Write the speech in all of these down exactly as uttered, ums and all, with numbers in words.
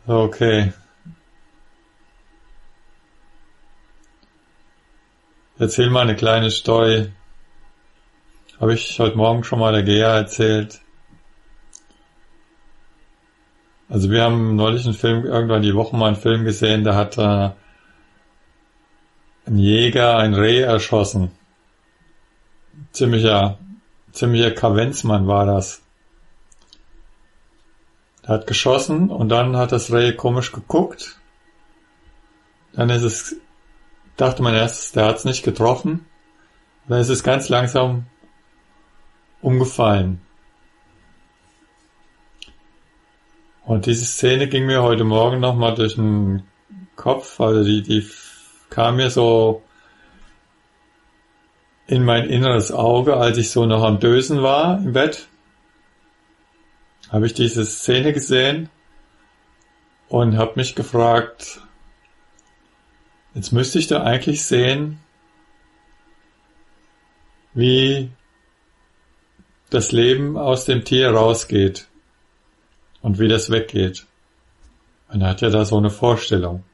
Okay. Erzähl mal eine kleine Story. Habe ich heute Morgen schon mal der Gea erzählt. Also wir haben neulich einen Film, irgendwann die Woche mal einen Film gesehen, da hat äh, ein Jäger ein Reh erschossen. Ziemlicher, ziemlicher Kavenzmann war das. Er hat geschossen und dann hat das Reh komisch geguckt. Dann ist es, dachte man erst, der hat es nicht getroffen. Dann ist es ganz langsam umgefallen. Und diese Szene ging mir heute Morgen nochmal durch den Kopf, also die, die kam mir so in mein inneres Auge, als ich so noch am Dösen war im Bett, habe ich diese Szene gesehen und habe mich gefragt, jetzt müsste ich da eigentlich sehen, wie das Leben aus dem Tier rausgeht und wie das weggeht. Man hat ja da so eine Vorstellung.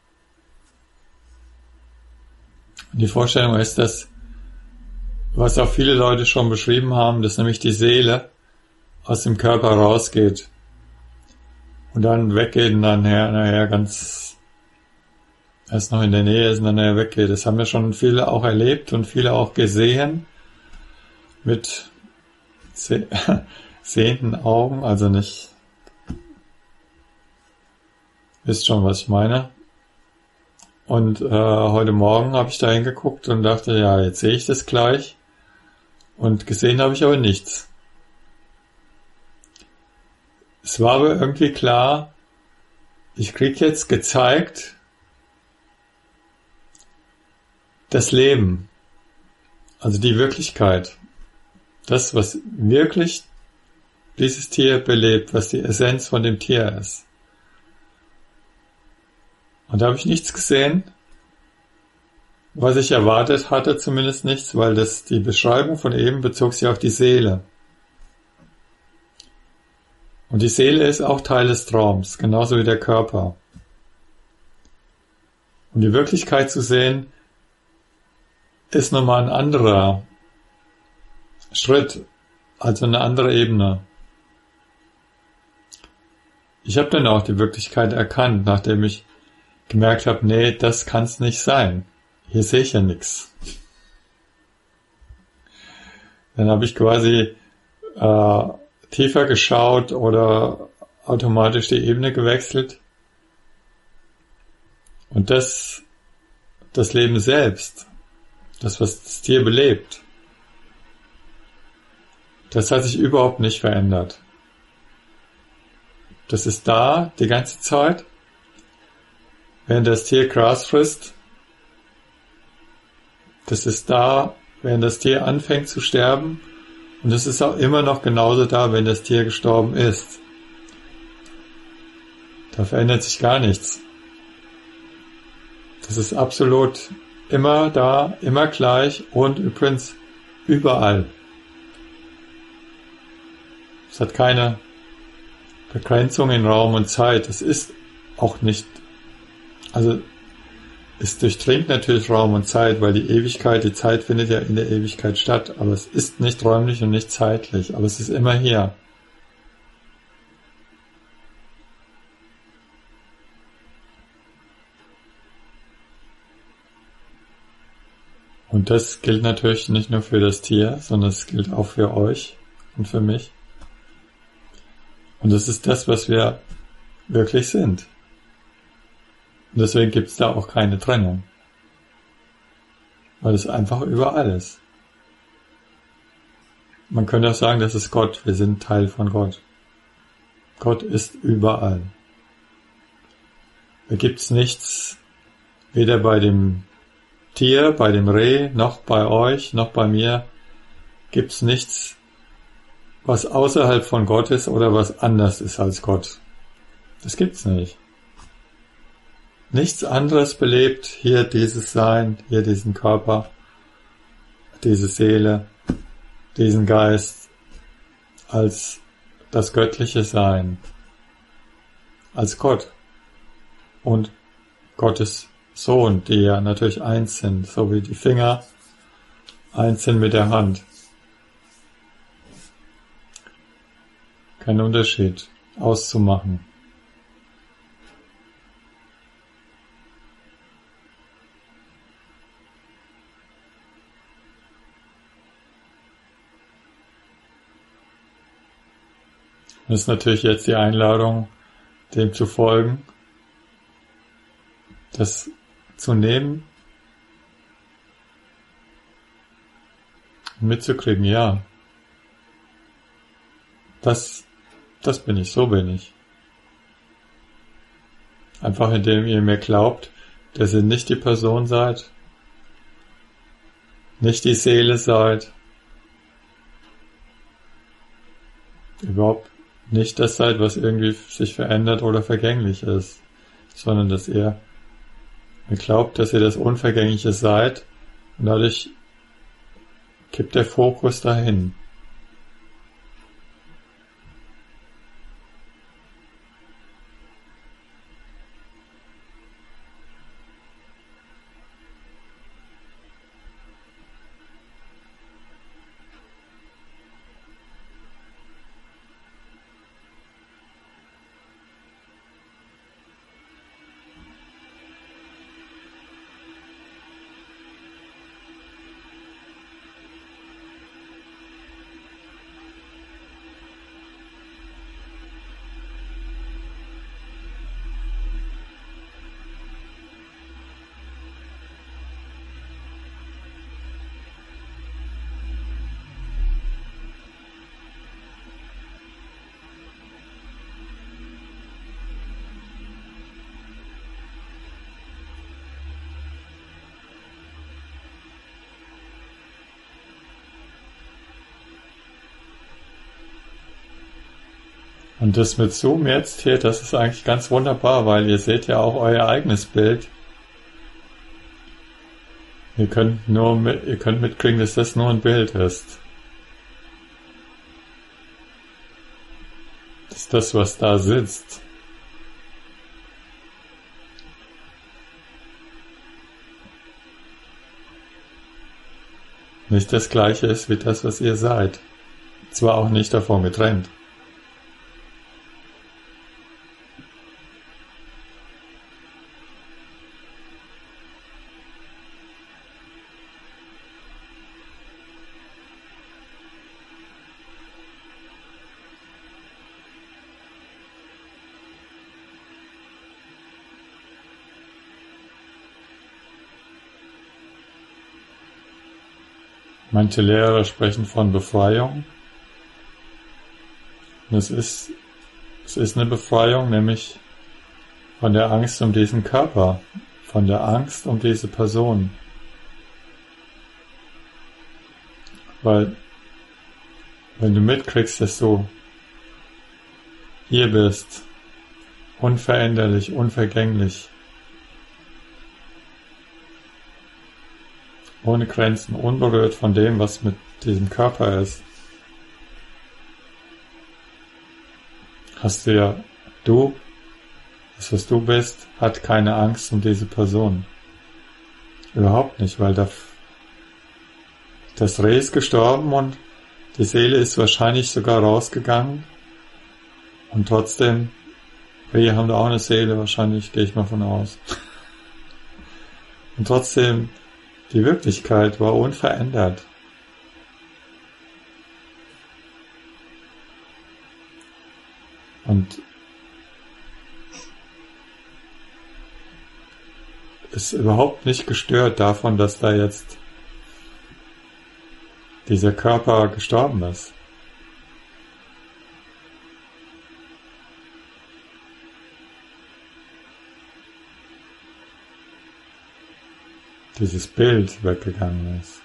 Und die Vorstellung ist das, was auch viele Leute schon beschrieben haben, dass nämlich die Seele aus dem Körper rausgeht und dann weggeht und dann nachher, nachher ganz erst noch in der Nähe ist und dann nachher weggeht. Das haben ja schon viele auch erlebt und viele auch gesehen mit seh- sehenden Augen, also nicht, wisst schon, was ich meine. Und äh, heute Morgen habe ich da hingeguckt und dachte, ja, jetzt sehe ich das gleich. Und gesehen habe ich aber nichts. Es war aber irgendwie klar, ich krieg jetzt gezeigt, das Leben, also die Wirklichkeit, das, was wirklich dieses Tier belebt, was die Essenz von dem Tier ist. Und da habe ich nichts gesehen, was ich erwartet hatte, zumindest nichts, weil das die Beschreibung von eben bezog sich auf die Seele. Und die Seele ist auch Teil des Traums, genauso wie der Körper. Und die Wirklichkeit zu sehen, ist nochmal ein anderer Schritt, also eine andere Ebene. Ich habe dann auch die Wirklichkeit erkannt, nachdem ich gemerkt habe, nee, das kann's nicht sein. Hier sehe ich ja nichts. Dann habe ich quasi äh, tiefer geschaut oder automatisch die Ebene gewechselt. Und das, das Leben selbst, das, was das Tier belebt, das hat sich überhaupt nicht verändert. Das ist da die ganze Zeit. Während das Tier Gras frisst, das ist da, wenn das Tier anfängt zu sterben, und es ist auch immer noch genauso da, wenn das Tier gestorben ist. Da verändert sich gar nichts. Das ist absolut immer da, immer gleich und übrigens überall. Es hat keine Begrenzung in Raum und Zeit. Es ist auch nicht, also es durchdringt natürlich Raum und Zeit, weil die Ewigkeit, die Zeit findet ja in der Ewigkeit statt, aber es ist nicht räumlich und nicht zeitlich, aber es ist immer hier. Und das gilt natürlich nicht nur für das Tier, sondern es gilt auch für euch und für mich. Und das ist das, was wir wirklich sind. Und deswegen gibt es da auch keine Trennung. Weil es einfach überall ist. Man könnte auch sagen, das ist Gott. Wir sind Teil von Gott. Gott ist überall. Da gibt es nichts, weder bei dem Tier, bei dem Reh, noch bei euch, noch bei mir, gibt es nichts, was außerhalb von Gott ist oder was anders ist als Gott. Das gibt's nicht. Nichts anderes belebt hier dieses Sein, hier diesen Körper, diese Seele, diesen Geist, als das göttliche Sein, als Gott. und Gottes Sohn, die ja natürlich eins sind, so wie die Finger eins sind mit der Hand. Kein Unterschied auszumachen. Das ist natürlich jetzt die Einladung, dem zu folgen, das zu nehmen, mitzukriegen, ja, das, das bin ich, so bin ich. Einfach indem ihr mir glaubt, dass ihr nicht die Person seid, nicht die Seele seid, überhaupt nicht das seid, was irgendwie sich verändert oder vergänglich ist, sondern dass ihr mir glaubt, dass ihr das Unvergängliche seid und dadurch kippt der Fokus dahin. Und das mit Zoom jetzt hier, das ist eigentlich ganz wunderbar, weil ihr seht ja auch euer eigenes Bild. Ihr könnt nur mit, ihr könnt mitkriegen, dass das nur ein Bild ist. Das ist das, was da sitzt. Nicht das Gleiche ist wie das, was ihr seid. Zwar auch nicht davon getrennt. Manche Lehrer sprechen von Befreiung. Und es ist, es ist eine Befreiung, nämlich von der Angst um diesen Körper, von der Angst um diese Person. Weil, wenn du mitkriegst, dass du hier bist, unveränderlich, unvergänglich, ohne Grenzen, unberührt von dem, was mit diesem Körper ist, hast du ja, du, das was du bist, hat keine Angst um diese Person. Überhaupt nicht, weil da, das Reh ist gestorben und die Seele ist wahrscheinlich sogar rausgegangen und trotzdem, Rehe haben da auch eine Seele, wahrscheinlich, gehe ich mal von aus. Und trotzdem, die Wirklichkeit war unverändert. Und ist überhaupt nicht gestört davon, dass da jetzt dieser Körper gestorben ist. Dieses Bild weggegangen ist.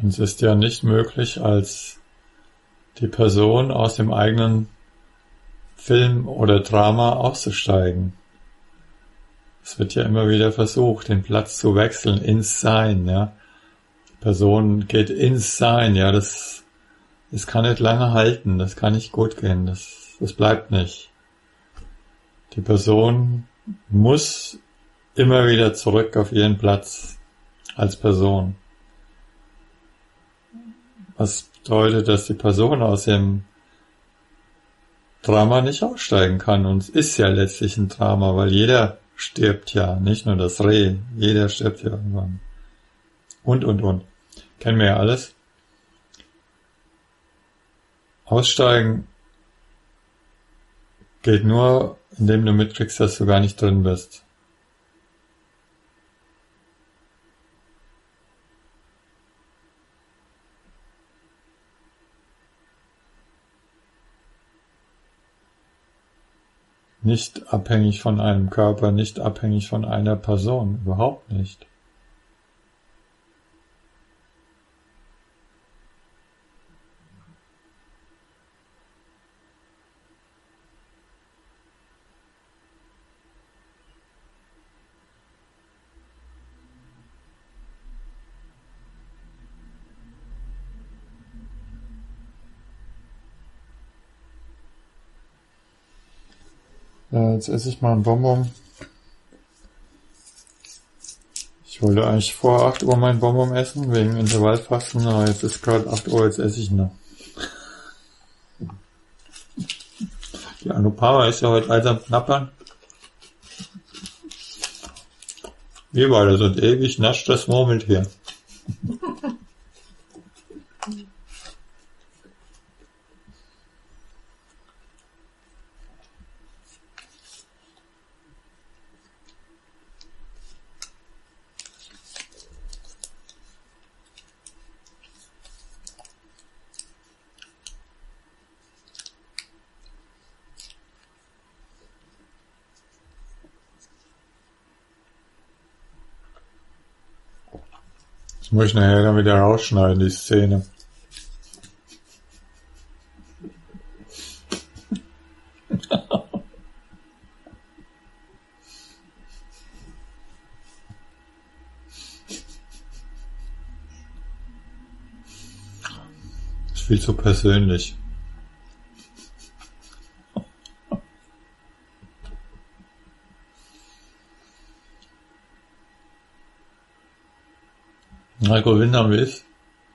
es ist ja nicht möglich, als die Person aus dem eigenen Film oder Drama auszusteigen. Es wird ja immer wieder versucht, den Platz zu wechseln ins Sein, ja. Die Person geht ins Sein, ja, das, das kann nicht lange halten, das kann nicht gut gehen, das, das bleibt nicht. Die Person muss immer wieder zurück auf ihren Platz als Person. Was bedeutet, dass die Person aus dem Drama nicht aussteigen kann. Und es ist ja letztlich ein Drama, weil jeder stirbt ja, nicht nur das Reh, jeder stirbt ja irgendwann. Und, und, und. Kennen wir ja alles. Aussteigen geht nur, indem du mitkriegst, dass du gar nicht drin bist. Nicht abhängig von einem Körper, nicht abhängig von einer Person, überhaupt nicht. Ja, jetzt esse ich mal einen Bonbon. Ich wollte eigentlich vor acht Uhr meinen Bonbon essen, wegen Intervallfasten, aber jetzt ist gerade acht Uhr, jetzt esse ich ihn noch. Die Anupama ist ja heute einsam knappern. Wir beide sind ewig, nascht das Murmeltier. Das muss ich nachher dann wieder rausschneiden, die Szene. Das ist viel zu persönlich. Heiko Winter ist.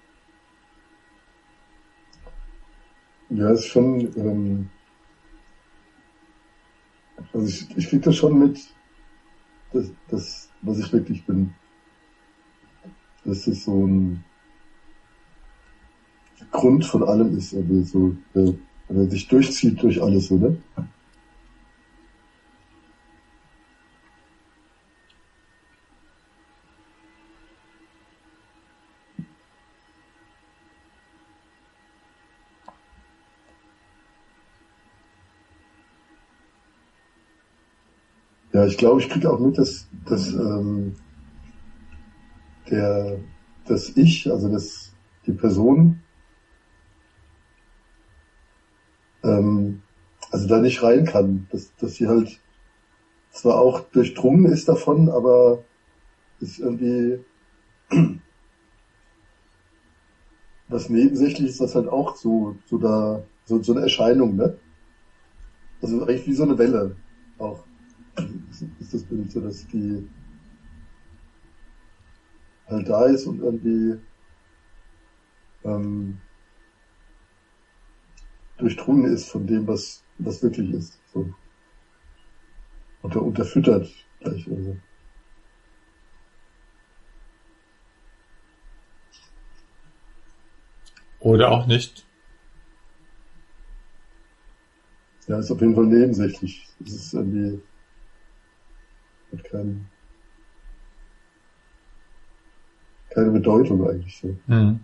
Ja, ist schon, ähm, also ich, ich krieg das schon mit, das, das, was ich wirklich bin. Dass das so ein Grund von allem ist, also so, der, der sich durchzieht durch alles, oder? Ja, ich glaube, ich kriege auch mit, dass, dass ähm, der, das Ich, also das, die Person, ähm, also da nicht rein kann, dass, dass sie halt zwar auch durchdrungen ist davon, aber ist irgendwie was Nebensächliches, das halt auch so, so da, so, so eine Erscheinung, ne? Also eigentlich wie so eine Welle auch. Ist das Bild so, dass die halt da ist und irgendwie ähm, durchdrungen ist von dem, was, was wirklich ist. So. Unter, unterfüttert gleich. Also. Oder auch nicht. Ja, ist auf jeden Fall nebensächlich. Es ist irgendwie hat kein, keine Bedeutung eigentlich so. Mhm.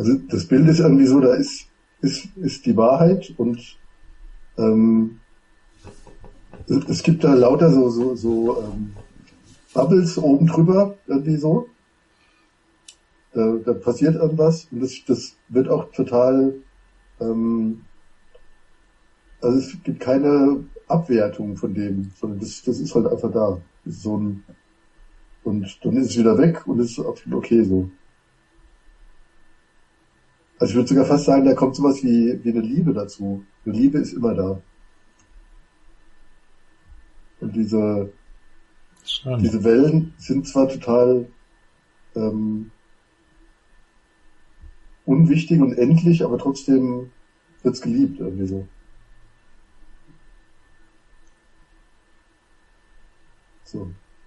Also das Bild ist irgendwie so, da ist, ist, ist die Wahrheit und ähm, es, es gibt da lauter so, so, so ähm, Bubbles oben drüber, irgendwie so. Da, da passiert irgendwas und das, das wird auch total, ähm, also es gibt keine Abwertung von dem, sondern das, das ist halt einfach da. Das ist so ein, und dann ist es wieder weg und ist absolut okay so. Also ich würde sogar fast sagen, da kommt sowas wie, wie eine Liebe dazu. Eine Liebe ist immer da. Und diese, Schon. diese Wellen sind zwar total ähm, unwichtig und endlich, aber trotzdem wird's geliebt irgendwie so. So.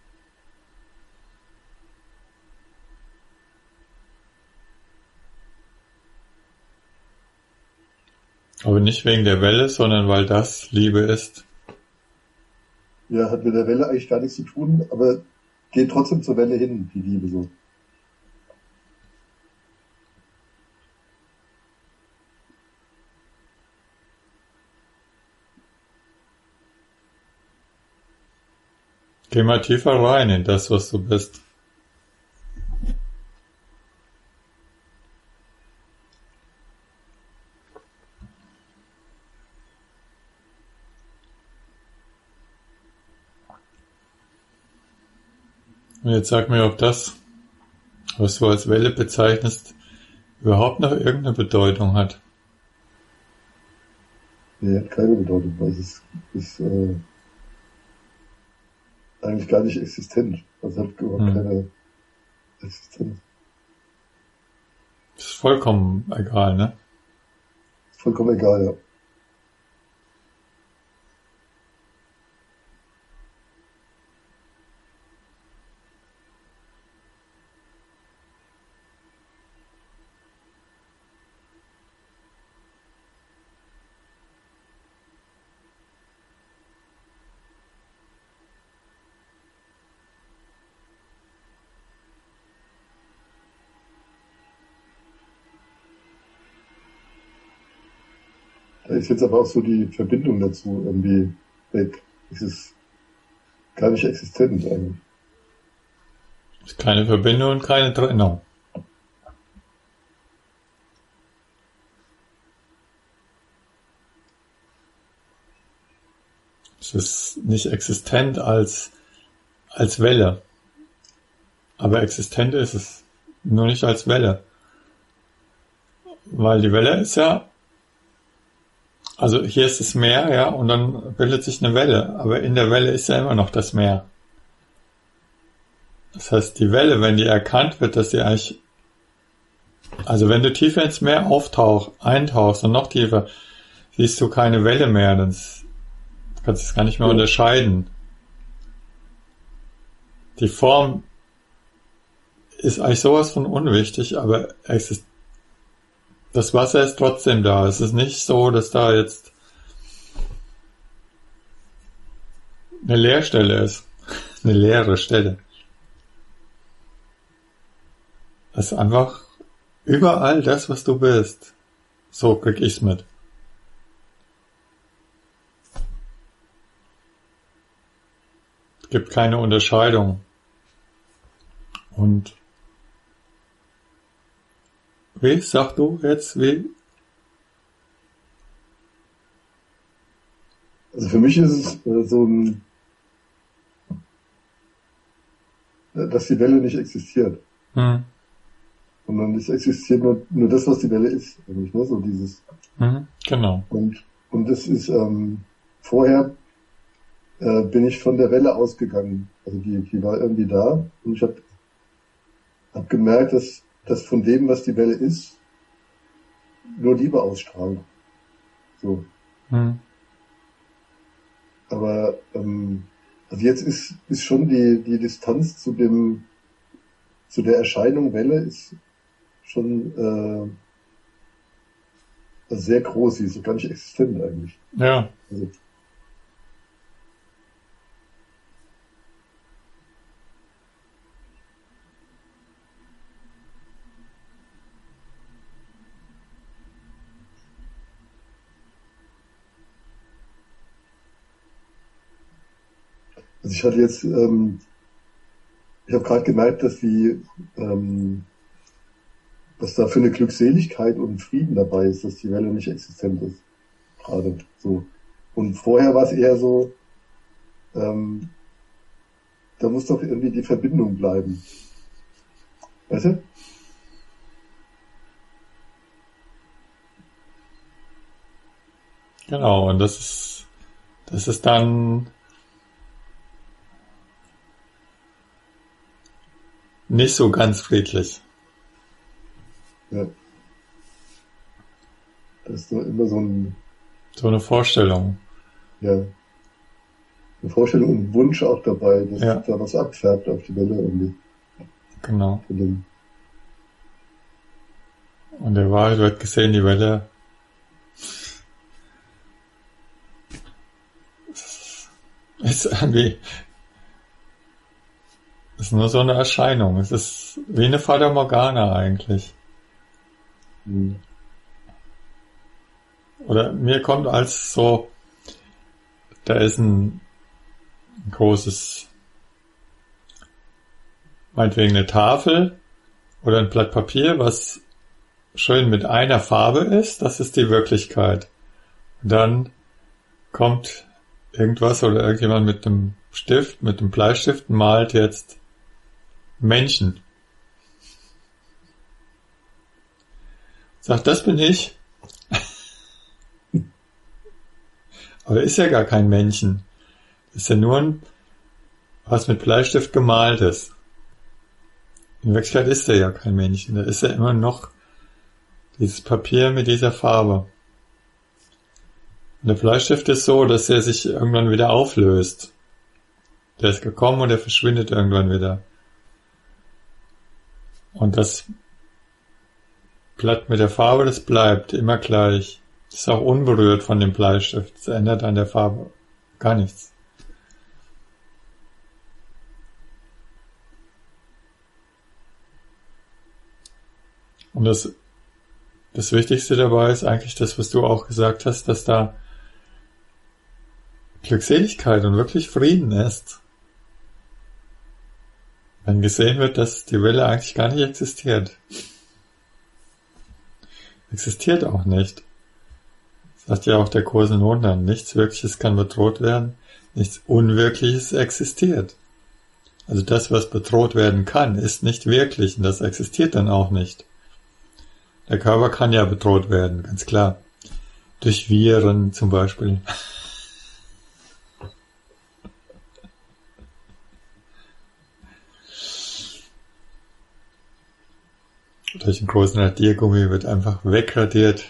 Aber nicht wegen der Welle, sondern weil das Liebe ist. Ja, hat mit der Welle eigentlich gar nichts zu tun, aber geht trotzdem zur Welle hin, die Liebe so. Geh mal tiefer rein in das, was du bist. Und jetzt sag mir, ob das, was du als Welle bezeichnest, überhaupt noch irgendeine Bedeutung hat. Nee, hat keine Bedeutung, weil es ist, ist äh, eigentlich gar nicht existent. Also hat überhaupt Hm. keine Existenz. Ist vollkommen egal, ne? Ist vollkommen egal, ja. Da ist jetzt aber auch so die Verbindung dazu irgendwie weg. Es ist gar nicht existent eigentlich. Ist keine Verbindung und keine Trennung. Es ist nicht existent als, als Welle. Aber existent ist es. Nur nicht als Welle. Weil die Welle ist ja, also hier ist das Meer, ja, und dann bildet sich eine Welle. Aber in der Welle ist ja immer noch das Meer. Das heißt, die Welle, wenn die erkannt wird, dass die eigentlich, also wenn du tiefer ins Meer auftauchst, eintauchst und noch tiefer, siehst du keine Welle mehr, dann kannst du es gar nicht mehr Ja. unterscheiden. Die Form ist eigentlich sowas von unwichtig, aber es ist, das Wasser ist trotzdem da. Es ist nicht so, dass da jetzt eine Leerstelle ist. Eine leere Stelle. Das ist einfach überall das, was du bist. So krieg ich's mit. Es gibt keine Unterscheidung. Und wie, sag du jetzt, wie? Also für mich ist es äh, so ein, äh, dass die Welle nicht existiert. Hm. Sondern es existiert nur, nur das, was die Welle ist, eigentlich, ne? So dieses. Mhm, genau. Und, und das ist, ähm, vorher äh, bin ich von der Welle ausgegangen. Also die, die war irgendwie da und ich habe hab gemerkt, dass, dass von dem, was die Welle ist, nur Liebe ausstrahlt. So. Hm. Aber ähm, also jetzt ist, ist schon die, die Distanz zu dem, zu der Erscheinung Welle ist schon äh, also sehr groß, sie ist so gar nicht existent eigentlich. Ja. Also, Also ich hatte jetzt, ähm, ich habe gerade gemerkt, dass die, ähm, was da für eine Glückseligkeit und Frieden dabei ist, dass die Welle nicht existent ist. Gerade so. Und vorher war es eher so, ähm, da muss doch irgendwie die Verbindung bleiben. Weißt du? Genau, und das ist, das ist dann nicht so ganz friedlich. Ja. Da ist so immer so ein, So eine Vorstellung. ja, eine Vorstellung und ein Wunsch auch dabei, dass Ja, da was abfärbt auf die Welle irgendwie. genau. Von dem, Und der Wahrheit wird gesehen, die Welle ist irgendwie, ist nur so eine Erscheinung. Es ist wie eine Fata Morgana eigentlich. hm, Oder mir kommt als so, da ist ein großes, meinetwegen eine Tafel oder ein Blatt Papier, was schön mit einer Farbe ist, das ist die Wirklichkeit. Und dann kommt irgendwas oder irgendjemand mit einem Stift, mit einem Bleistift malt jetzt Menschen. Sagt, das bin ich. Aber ist ja gar kein Männchen. Ist ja nur ein, was mit Bleistift gemalt ist. In Wirklichkeit ist er ja kein Männchen. Da ist ja immer noch dieses Papier mit dieser Farbe. Und der Bleistift ist so, dass er sich irgendwann wieder auflöst. Der ist gekommen und er verschwindet irgendwann wieder. Und das Blatt mit der Farbe, das bleibt immer gleich. Das ist auch unberührt von dem Bleistift. Das ändert an der Farbe gar nichts. Und das, das Wichtigste dabei ist eigentlich das, was du auch gesagt hast, dass da Glückseligkeit und wirklich Frieden ist. Wenn gesehen wird, dass die Welle eigentlich gar nicht existiert. Existiert auch nicht. Sagt ja auch der Kurs in Wundern. Nichts Wirkliches kann bedroht werden. Nichts Unwirkliches existiert. Also das, was bedroht werden kann, ist nicht wirklich und das existiert dann auch nicht. Der Körper kann ja bedroht werden, ganz klar. Durch Viren zum Beispiel. Durch einen großen Radiergummi wird einfach wegradiert.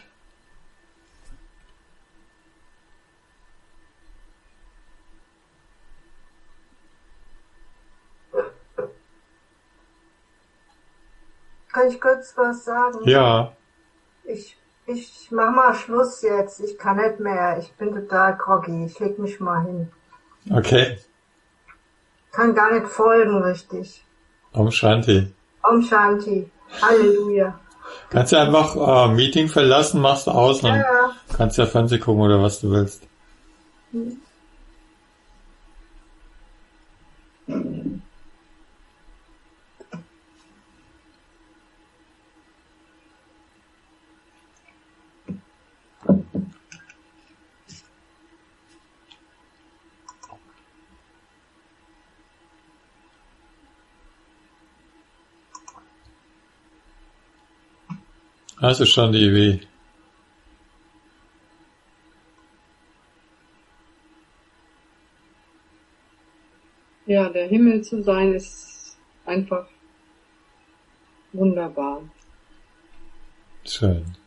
Kann ich kurz was sagen? Ja, Ich, ich mach mal Schluss jetzt. Ich kann nicht mehr. Ich bin total groggy. Ich leg mich mal hin. okay. Kann gar nicht folgen richtig. Om Shanti. Om Shanti. Halleluja. Kannst du einfach äh, Meeting verlassen, machst aus, Ja, dann ja. kannst du ja Fernsehen gucken oder was du willst. Hm. Das ist schon die Idee. Ja, der Himmel zu sein ist einfach wunderbar. Schön.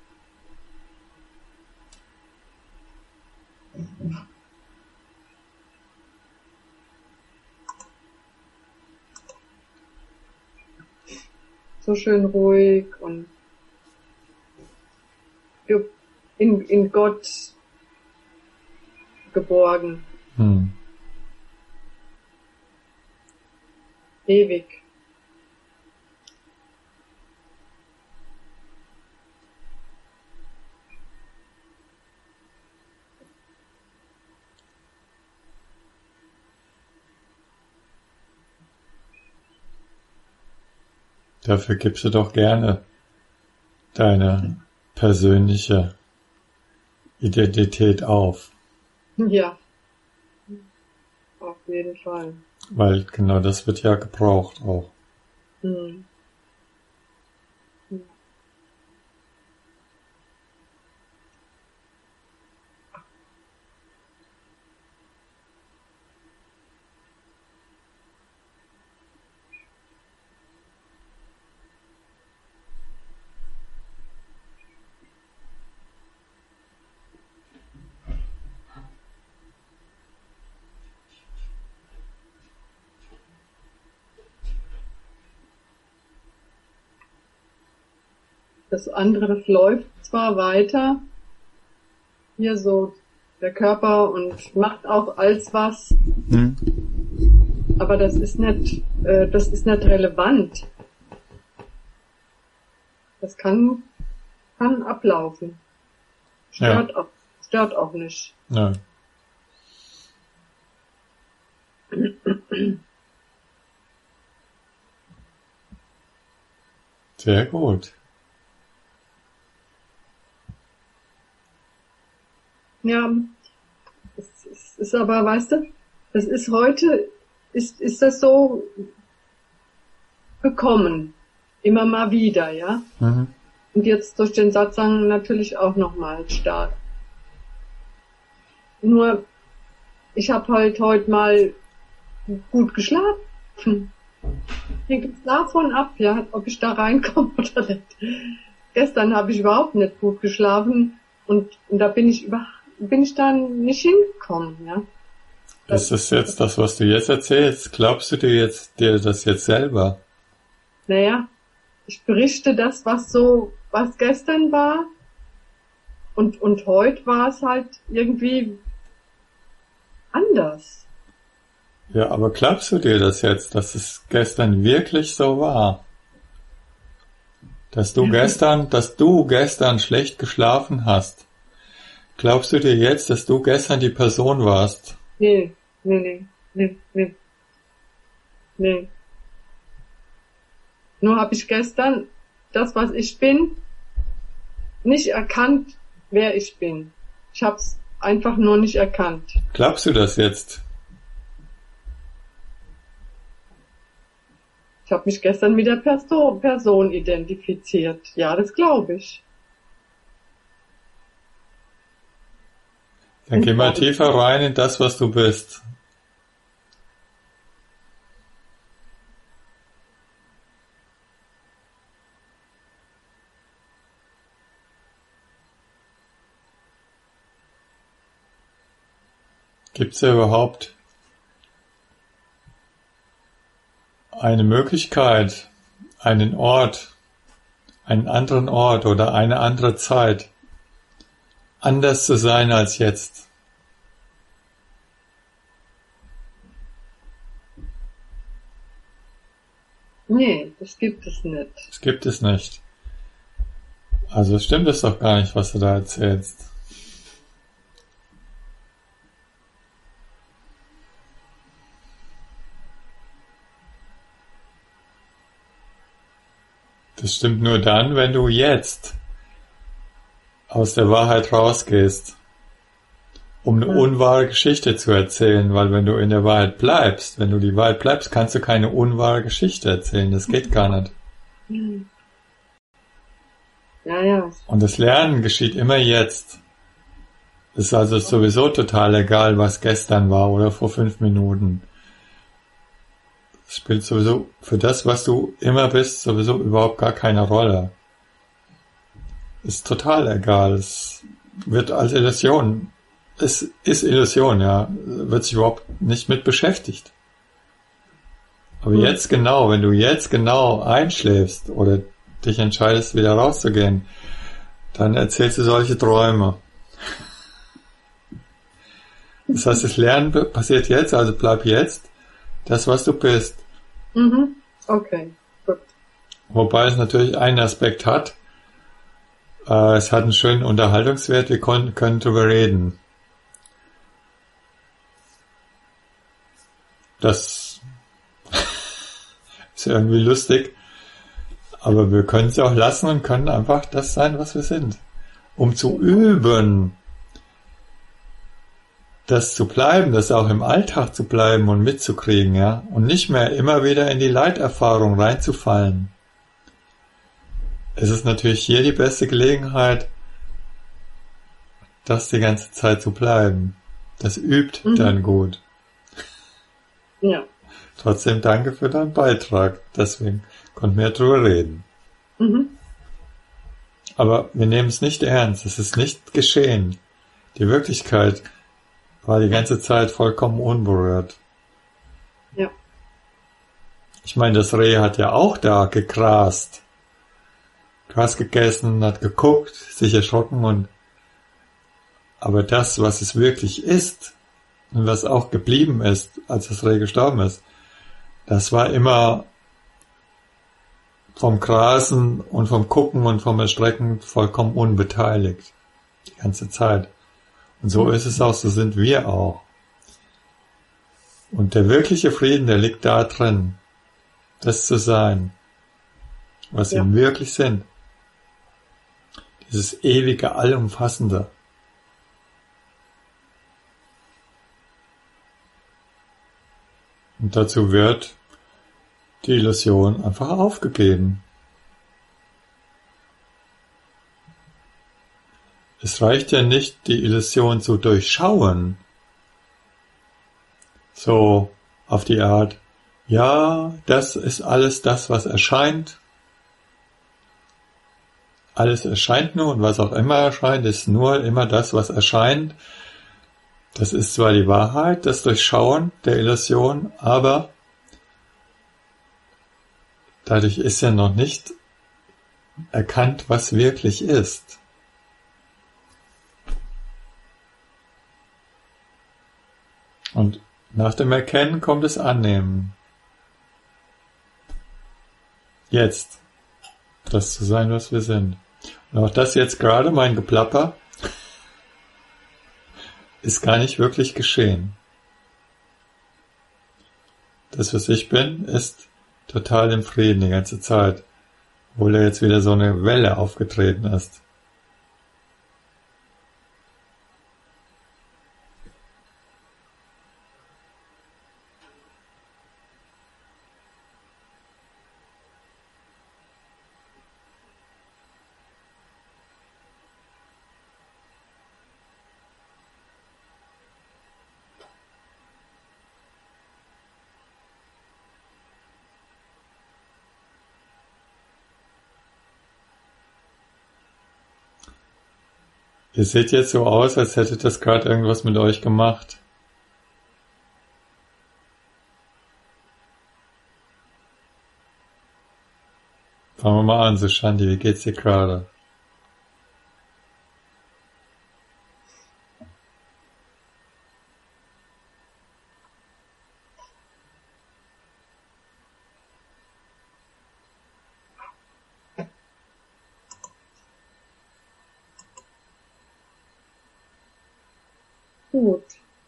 So schön ruhig und in, in Gott geborgen. Hm. Ewig. Dafür gibst du doch gerne deine persönliche Identität auf. Ja, auf jeden Fall. Weil genau das wird ja gebraucht auch. Hm. Das andere, das läuft zwar weiter, hier so der Körper und macht auch als was, Hm? aber das ist nicht, äh, das ist nicht relevant. Das kann, kann ablaufen. Stört, Ja. auch, stört auch nicht. Ja. Sehr gut. Ja, es ist, ist aber, weißt du, das ist heute, ist, ist das so gekommen. Immer mal wieder, ja. Mhm. Und jetzt durch den Satsang natürlich auch nochmal stark. Nur, ich habe halt heute mal gut geschlafen. Hängt es davon ab, ja, ob ich da reinkomme oder nicht. Gestern habe ich überhaupt nicht gut geschlafen und, und da bin ich über, bin ich dann nicht hingekommen, ja. Ist das jetzt das, was du jetzt erzählst? Glaubst du dir jetzt dir das jetzt selber? Naja, ich berichte das, was so, was gestern war und, und heute war es halt irgendwie anders. Ja, aber glaubst du dir das jetzt, dass es gestern wirklich so war? Dass du gestern, dass du gestern schlecht geschlafen hast? Glaubst du dir jetzt, dass du gestern die Person warst? Nee, nee, nee, nee, nee. Nee. Nur habe ich gestern das, was ich bin, nicht erkannt, wer ich bin. Ich habe es einfach nur nicht erkannt. Glaubst du das jetzt? Ich habe mich gestern mit der Person, Person identifiziert. Ja, das glaube ich. Dann geh mal tiefer rein in das, was du bist. Gibt es ja überhaupt eine Möglichkeit, einen Ort, einen anderen Ort oder eine andere Zeit anders zu sein als jetzt? Nee, das gibt es nicht. Das gibt es nicht. Also stimmt es doch gar nicht, was du da erzählst. Das stimmt nur dann, wenn du jetzt aus der Wahrheit rausgehst, um eine unwahre Geschichte zu erzählen, weil wenn du in der Wahrheit bleibst, wenn du die Wahrheit bleibst, kannst du keine unwahre Geschichte erzählen, das geht gar nicht. Ja, ja. Und das Lernen geschieht immer jetzt. Es ist also sowieso total egal, was gestern war oder vor fünf Minuten. Es spielt sowieso für das, was du immer bist, sowieso überhaupt gar keine Rolle. Ist total egal. Es wird als Illusion. Es ist Illusion, ja. Wird sich überhaupt nicht mit beschäftigt. Aber Hm. jetzt genau, wenn du jetzt genau einschläfst oder dich entscheidest, wieder rauszugehen, dann erzählst du solche Träume. Das heißt, das Lernen passiert jetzt, also bleib jetzt das, was du bist. Mhm. Okay, gut. Wobei es natürlich einen Aspekt hat. Äh, es hat einen schönen Unterhaltungswert, wir können, können drüber reden. Das ist ja irgendwie lustig. Aber wir können es auch lassen und können einfach das sein, was wir sind. Um zu üben, das zu bleiben, das auch im Alltag zu bleiben und mitzukriegen, ja, und nicht mehr immer wieder in die Leiterfahrung reinzufallen. Es ist natürlich hier die beste Gelegenheit, das die ganze Zeit zu bleiben. Das übt mhm. dann gut. Ja. Trotzdem danke für deinen Beitrag. Deswegen konnten wir drüber reden. Mhm. Aber wir nehmen es nicht ernst. Es ist nicht geschehen. Die Wirklichkeit war die ganze Zeit vollkommen unberührt. Ja. Ich meine, das Reh hat ja auch da gegrast. Gras gegessen, hat geguckt, sich erschrocken und aber das, was es wirklich ist und was auch geblieben ist, als das Reh gestorben ist, das war immer vom Grasen und vom Gucken und vom Erstrecken vollkommen unbeteiligt. Die ganze Zeit. Und so ist es auch, so sind wir auch. Und der wirkliche Frieden, der liegt da drin. Das zu sein, was Ja. wir wirklich sind. Dieses ewige, allumfassende. Und dazu wird die Illusion einfach aufgegeben. Es reicht ja nicht, die Illusion zu durchschauen. So auf die Art, ja, das ist alles das, was erscheint. Alles erscheint nur und was auch immer erscheint, ist nur immer das, was erscheint. Das ist zwar die Wahrheit, das Durchschauen der Illusion, aber dadurch ist ja noch nicht erkannt, was wirklich ist. Und nach dem Erkennen kommt das Annehmen. Jetzt, das zu sein, was wir sind. Und auch das jetzt gerade, mein Geplapper, ist gar nicht wirklich geschehen. Das, was ich bin, ist total im Frieden die ganze Zeit, obwohl da jetzt wieder so eine Welle aufgetreten ist. Ihr seht jetzt so aus, als hättet das gerade irgendwas mit euch gemacht. Fangen wir mal an, so Shandi, wie geht's dir gerade? Gut.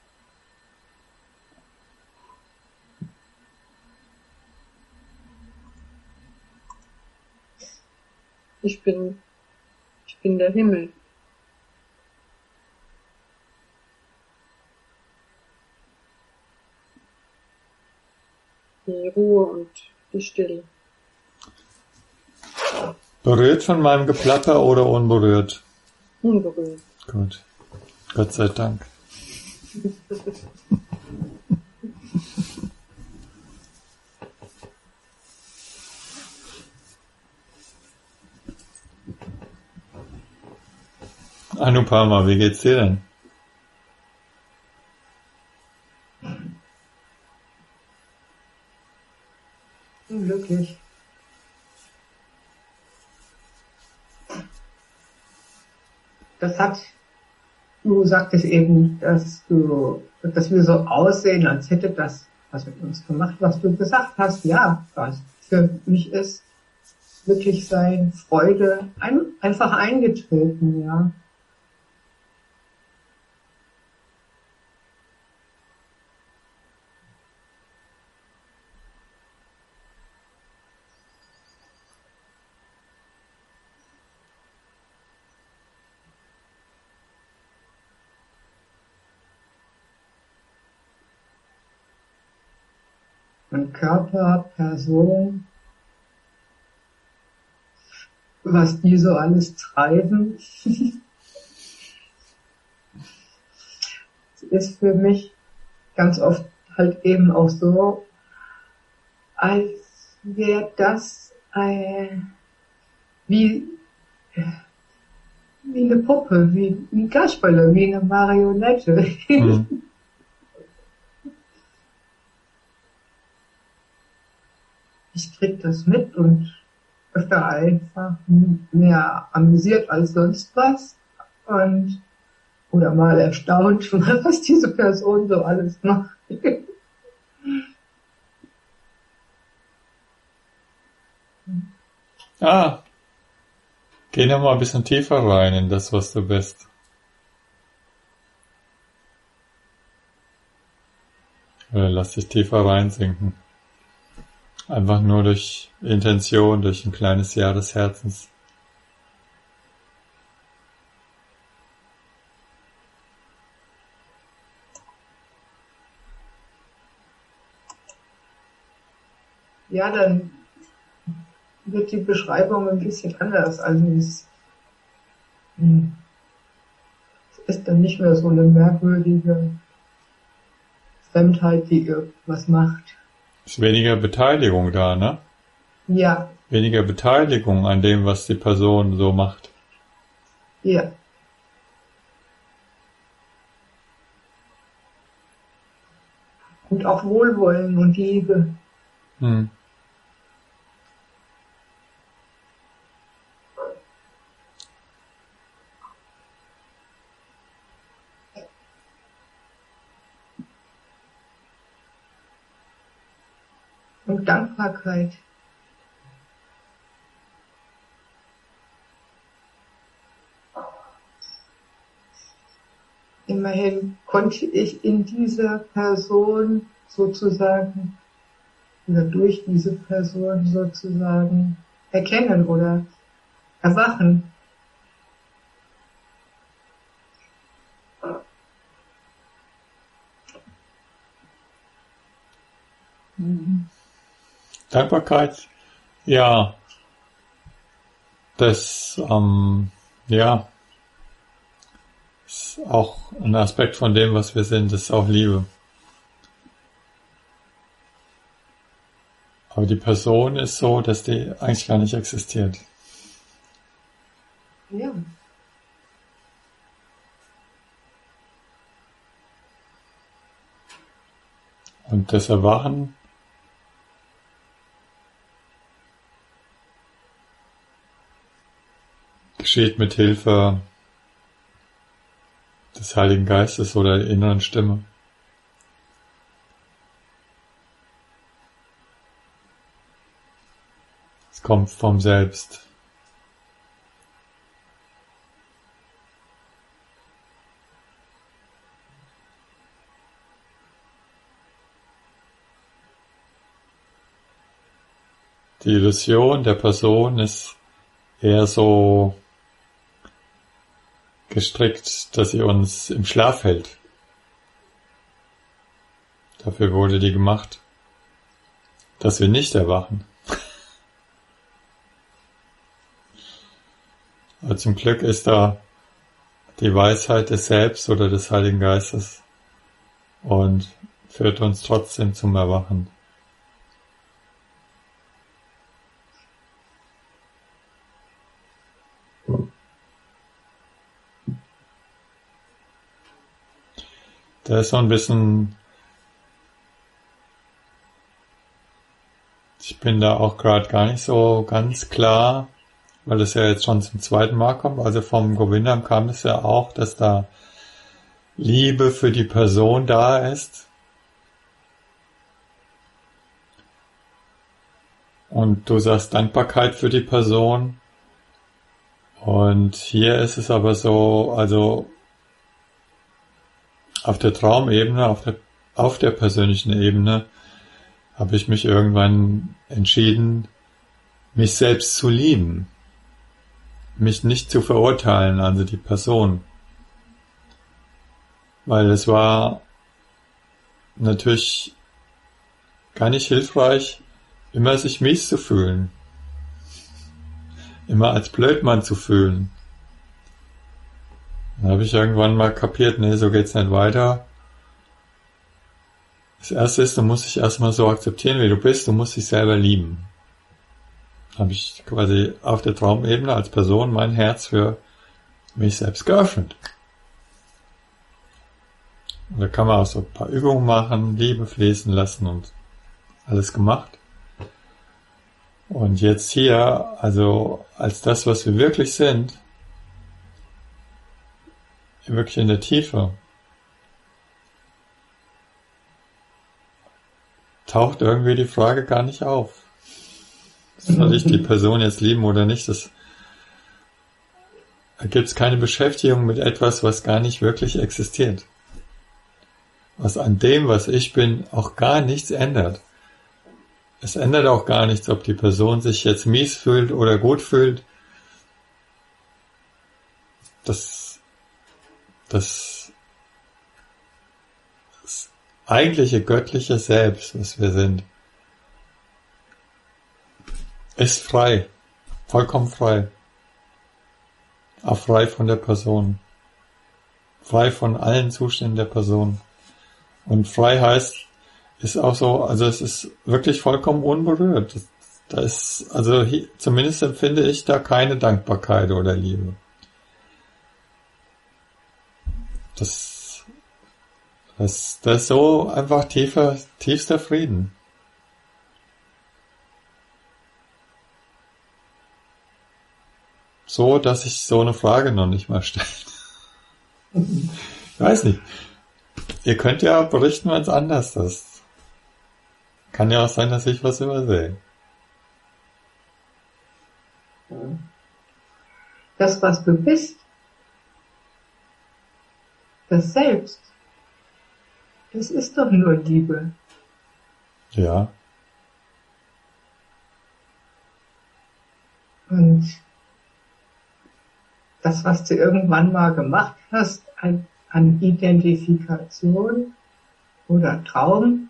Ich bin, ich bin der Himmel. Die Ruhe und die Stille. Berührt von meinem Geplapper oder unberührt? Unberührt. Gut. Gott sei Dank. Anupama, wie geht's dir denn? Unglücklich. Das hat, du sagtest eben, dass du, dass wir so aussehen, als hätte das was mit uns gemacht, was du gesagt hast. Ja, was für mich ist wirklich sein Freude ein, einfach eingetreten, ja. von Körper, Person, was die so alles treiben. Es ist für mich ganz oft halt eben auch so, als wäre das ein, wie, wie eine Puppe, wie ein Kasperle, wie eine Marionette. Mhm. Ich krieg das mit und öfter einfach mehr amüsiert als sonst was und oder mal erstaunt, was diese Person so alles macht. Ah, geh noch mal ein bisschen tiefer rein in das, was du bist. Oder lass dich tiefer reinsinken. Einfach nur durch Intention, durch ein kleines Ja des Herzens. Ja, dann wird die Beschreibung ein bisschen anders. Also es, es ist dann nicht mehr so eine merkwürdige Fremdheit, die irgendwas macht. Ist weniger Beteiligung da, ne? Ja. Weniger Beteiligung an dem, was die Person so macht. Ja. Und auch Wohlwollen und Liebe. Hm. Und Dankbarkeit. Immerhin konnte ich in dieser Person sozusagen oder durch diese Person sozusagen erkennen oder erwachen. Dankbarkeit, ja, das, ähm, ja, ist auch ein Aspekt von dem, was wir sind, ist auch Liebe. Aber die Person ist so, dass die eigentlich gar nicht existiert. Ja. Und das Erwachen geschieht mit Hilfe des Heiligen Geistes oder der inneren Stimme. Es kommt vom Selbst. Die Illusion der Person ist eher so gestrickt, dass sie uns im Schlaf hält. Dafür wurde die gemacht, dass wir nicht erwachen. Aber zum Glück ist da die Weisheit des Selbst oder des Heiligen Geistes und führt uns trotzdem zum Erwachen. Da ist so ein bisschen, ich bin da auch gerade gar nicht so ganz klar, weil es ja jetzt schon zum zweiten Mal kommt. Also vom Govindam kam es ja auch, dass da Liebe für die Person da ist. Und du sagst Dankbarkeit für die Person. Und hier ist es aber so, also auf der Traumebene, auf der, auf der persönlichen Ebene, habe ich mich irgendwann entschieden, mich selbst zu lieben. Mich nicht zu verurteilen, also die Person. Weil es war natürlich gar nicht hilfreich, immer sich mies zu fühlen. Immer als Blödmann zu fühlen. Dann habe ich irgendwann mal kapiert, nee, so geht's nicht weiter. Das erste ist, du musst dich erstmal so akzeptieren, wie du bist, du musst dich selber lieben. Dann habe ich quasi auf der Traumebene als Person mein Herz für mich selbst geöffnet. Und da kann man auch so ein paar Übungen machen, Liebe fließen lassen und alles gemacht. Und jetzt hier, also als das, was wir wirklich sind, wirklich in der Tiefe, taucht irgendwie die Frage gar nicht auf. Soll ich die Person jetzt lieben oder nicht? Das, da gibt es keine Beschäftigung mit etwas, was gar nicht wirklich existiert. Was an dem, was ich bin, auch gar nichts ändert. Es ändert auch gar nichts, ob die Person sich jetzt mies fühlt oder gut fühlt. Das, das, das eigentliche göttliche Selbst, was wir sind, ist frei, vollkommen frei. Auch frei von der Person. Frei von allen Zuständen der Person. Und frei heißt, ist auch so, also es ist wirklich vollkommen unberührt. Da ist, also hier, zumindest empfinde ich da keine Dankbarkeit oder Liebe. Das, das, das ist so einfach tiefer, tiefster Frieden. So, dass ich so eine Frage noch nicht mal stelle. Ich weiß nicht. Ihr könnt ja berichten, wenn es anders ist. Kann ja auch sein, dass ich was übersehe. Das, was du bist, das Selbst, das ist doch nur Liebe. Ja. Und das, was du irgendwann mal gemacht hast, an, an Identifikation oder Traum,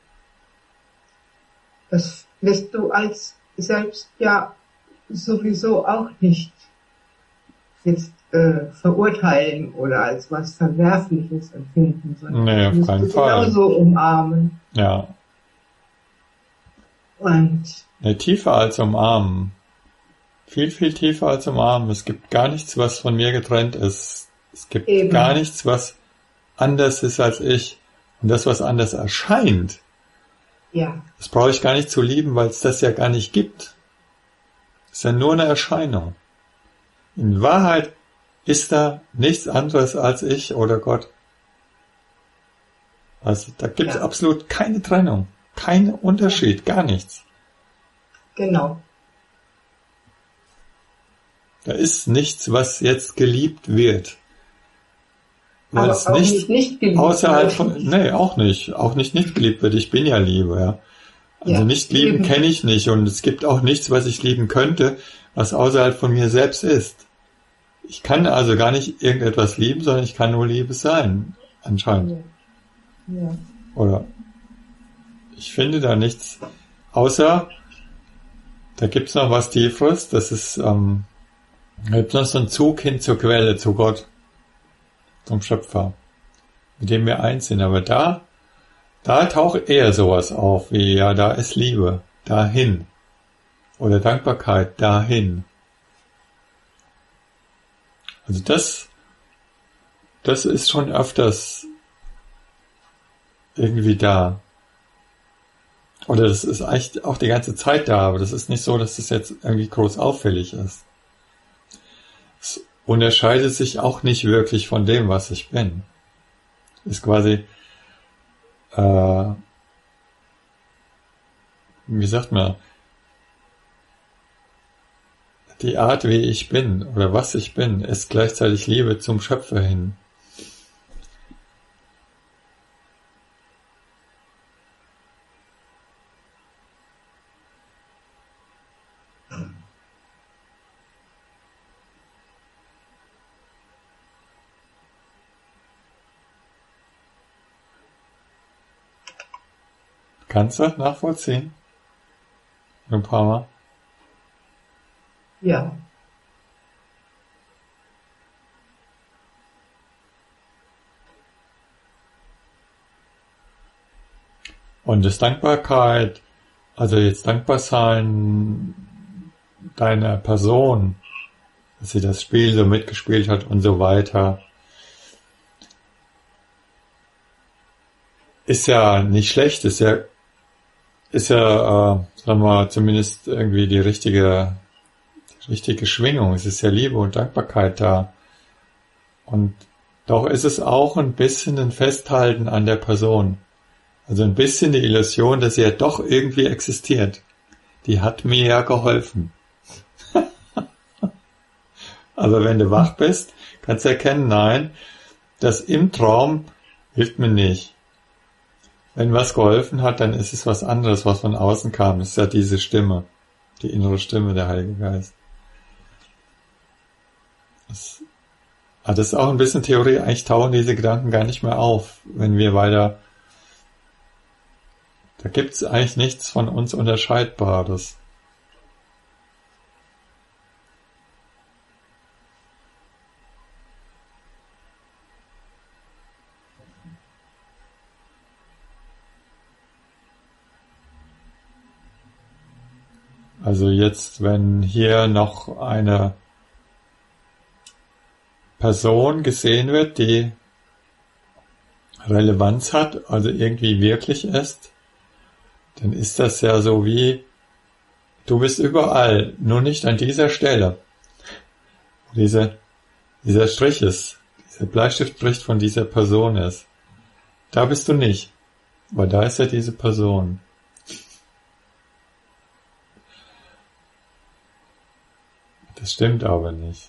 das wirst du als Selbst ja sowieso auch nicht jetzt äh, verurteilen oder als was Verwerfliches empfinden, sondern nee, auf keinen Fall. Genauso umarmen. Ja. Und Nee, tiefer als umarmen. Viel, viel tiefer als umarmen. Es gibt gar nichts, was von mir getrennt ist. Es gibt eben. gar nichts, was anders ist als ich. Und das, was anders erscheint, ja, das brauche ich gar nicht zu lieben, weil es das ja gar nicht gibt. Es ist ja nur eine Erscheinung. In Wahrheit ist da nichts anderes als ich oder Gott. Also da gibt es Ja. absolut keine Trennung, keinen Unterschied, gar nichts. genau. Da ist nichts, was jetzt geliebt wird. Weil Aber es auch nicht, nicht nicht geliebt außerhalb wird. von, nee, auch nicht, auch nicht nicht geliebt wird. Ich bin ja Liebe, ja. Also Ja, nicht lieben eben. kenne ich nicht und es gibt auch nichts, was ich lieben könnte, was außerhalb von mir selbst ist. Ich kann also gar nicht irgendetwas lieben, sondern ich kann nur Liebe sein, anscheinend. Ja. Ja. Oder ich finde da nichts, außer da gibt's noch was Tieferes, das ist, ähm, da gibt's noch so einen Zug hin zur Quelle, zu Gott, zum Schöpfer, mit dem wir eins sind. Aber da, da taucht eher sowas auf, wie, ja, da ist Liebe, dahin. Oder Dankbarkeit, dahin. Also das, das ist schon öfters irgendwie da. Oder das ist eigentlich auch die ganze Zeit da, aber das ist nicht so, dass das jetzt irgendwie groß auffällig ist. Es unterscheidet sich auch nicht wirklich von dem, was ich bin. Ist quasi, äh, wie sagt man, die Art, wie ich bin oder was ich bin, ist gleichzeitig Liebe zum Schöpfer hin. Kannst du nachvollziehen? Ein paar Mal. Ja. Und das Dankbarkeit, also jetzt dankbar sein deiner Person, dass sie das Spiel so mitgespielt hat und so weiter, ist ja nicht schlecht, ist ja, ist ja, äh, sagen wir mal, zumindest irgendwie die richtige, die richtige Schwingung. Es ist ja Liebe und Dankbarkeit da. Und doch ist es auch ein bisschen ein Festhalten an der Person. Also ein bisschen die Illusion, dass sie ja doch irgendwie existiert. Die hat mir ja geholfen. Also wenn du wach bist, kannst du erkennen, nein, das im Traum hilft mir nicht. Wenn was geholfen hat, dann ist es was anderes, was von außen kam. Das ist ja diese Stimme, die innere Stimme, der Heilige Geist. Das, aber das ist auch ein bisschen Theorie. Eigentlich tauchen diese Gedanken gar nicht mehr auf, wenn wir weiter... Da gibt's eigentlich nichts von uns Unterscheidbares. Also jetzt, wenn hier noch eine Person gesehen wird, die Relevanz hat, also irgendwie wirklich ist, dann ist das ja so wie, du bist überall, nur nicht an dieser Stelle. Diese, dieser Strich ist, dieser Bleistiftstrich von dieser Person ist. Da bist du nicht, weil da ist ja diese Person. Das stimmt aber nicht.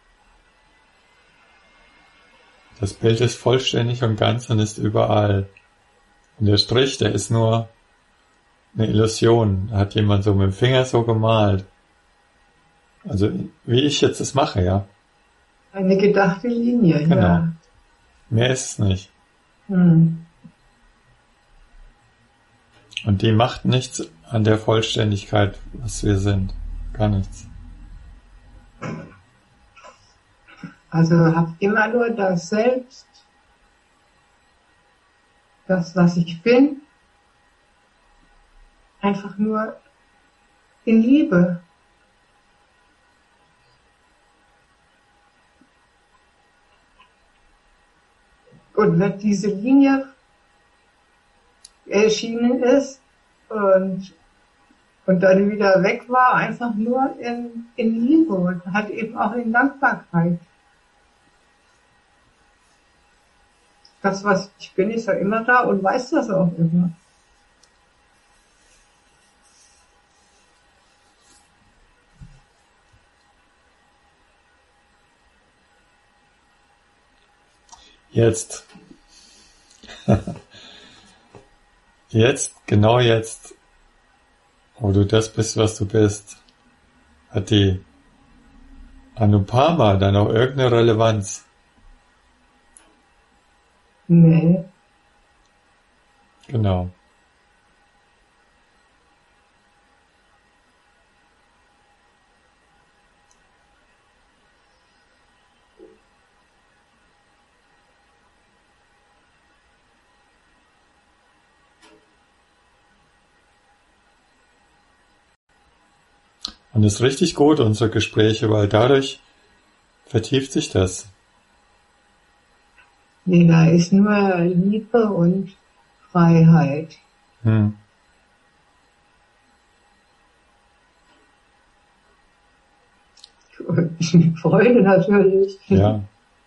Das Bild ist vollständig und ganz und ist überall. Und der Strich, der ist nur eine Illusion. Hat jemand so mit dem Finger so gemalt. Also wie ich jetzt das mache, ja. Eine gedachte Linie, Genau. ja. Mehr ist es nicht. Hm. Und die macht nichts an der Vollständigkeit, was wir sind. Gar nichts. Also hab immer nur das Selbst, das, was ich bin, einfach nur in Liebe. Und wenn diese Linie erschienen ist und, und dann wieder weg war, einfach nur in, in Liebe und hat eben auch in Dankbarkeit. Das, was ich bin, ist ja immer da und weiß das auch immer. Jetzt. Jetzt, genau jetzt, wo du das bist, was du bist, hat die Anupama dann auch irgendeine Relevanz? Nee. Genau. Und es ist richtig gut, unsere Gespräche, weil dadurch vertieft sich das. Nee, da ist nur Liebe und Freiheit. Hm. Und Freude natürlich. Ja.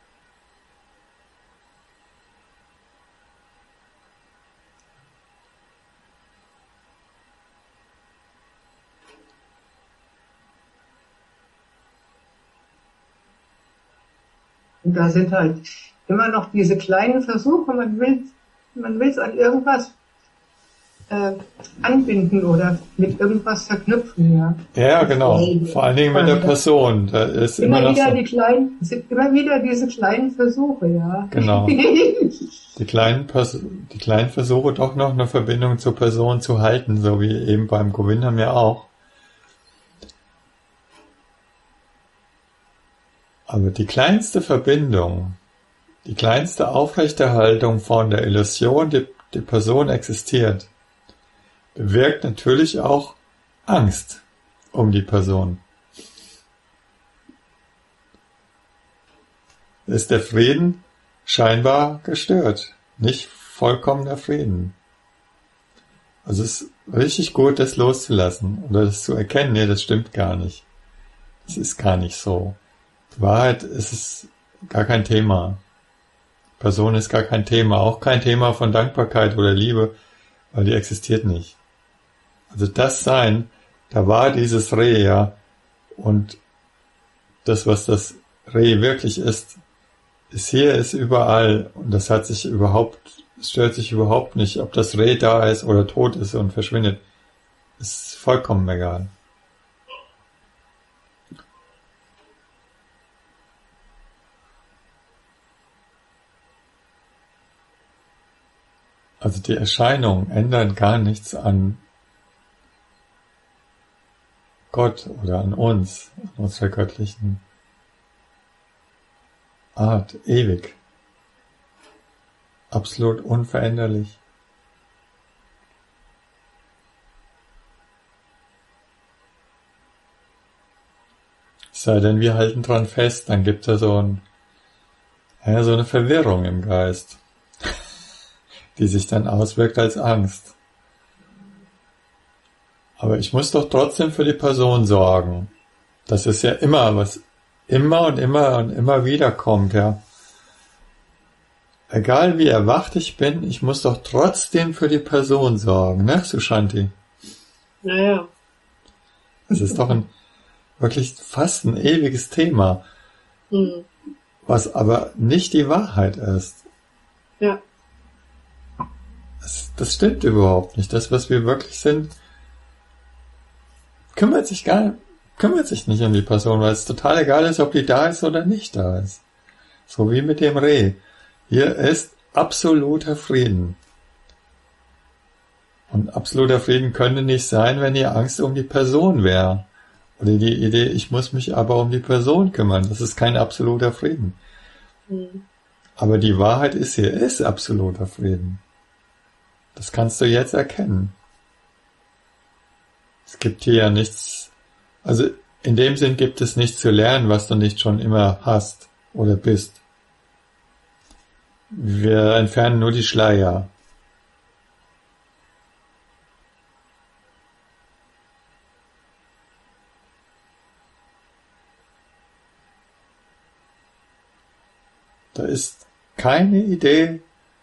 Und da sind halt immer noch diese kleinen Versuche, man will, man will es an irgendwas äh, anbinden oder mit irgendwas verknüpfen, ja. Ja, genau. Vor allen Dingen mit der Person. Da ist immer, Immer noch wieder so, die kleinen, es sind immer wieder diese kleinen Versuche, ja. genau. Die kleinen, Pers- die kleinen Versuche, doch noch eine Verbindung zur Person zu halten, so wie eben beim Govinda ja auch. Aber die kleinste Verbindung, die kleinste Aufrechterhaltung von der Illusion, die die Person existiert, bewirkt natürlich auch Angst um die Person. Ist der Frieden scheinbar gestört, nicht vollkommener Frieden. Also es ist richtig gut, das loszulassen oder das zu erkennen, nee, das stimmt gar nicht. Das ist gar nicht so. Die Wahrheit ist es gar kein Thema. Person ist gar kein Thema, auch kein Thema von Dankbarkeit oder Liebe, weil die existiert nicht. Also das Sein, da war dieses Reh, ja, und das, was das Reh wirklich ist, ist hier, ist überall, und das hat sich überhaupt, es stört sich überhaupt nicht, ob das Reh da ist oder tot ist und verschwindet. Ist vollkommen egal. Also die Erscheinungen ändern gar nichts an Gott oder an uns, an unserer göttlichen Art, ewig, absolut unveränderlich. Es sei denn, wir halten dran fest, dann gibt es so, ein, ja, so eine Verwirrung im Geist, die sich dann auswirkt als Angst. Aber ich muss doch trotzdem für die Person sorgen. Das ist ja immer, was immer und immer und immer wieder kommt, ja. Egal wie erwacht ich bin, ich muss doch trotzdem für die Person sorgen, ne, Sushanti? Naja. Das ist doch ein wirklich fast ein ewiges Thema, Mhm. was aber nicht die Wahrheit ist. Ja. Das, das stimmt überhaupt nicht. Das, was wir wirklich sind, kümmert sich gar, kümmert sich nicht um die Person, weil es total egal ist, ob die da ist oder nicht da ist. So wie mit dem Reh. Hier ist absoluter Frieden. Und absoluter Frieden könnte nicht sein, wenn hier Angst um die Person wäre. Oder die Idee, ich muss mich aber um die Person kümmern. Das ist kein absoluter Frieden. Mhm. Aber die Wahrheit ist, hier ist absoluter Frieden. Das kannst du jetzt erkennen. Es gibt hier ja nichts, also in dem Sinn gibt es nichts zu lernen, was du nicht schon immer hast oder bist. Wir entfernen nur die Schleier. Da ist keine Idee,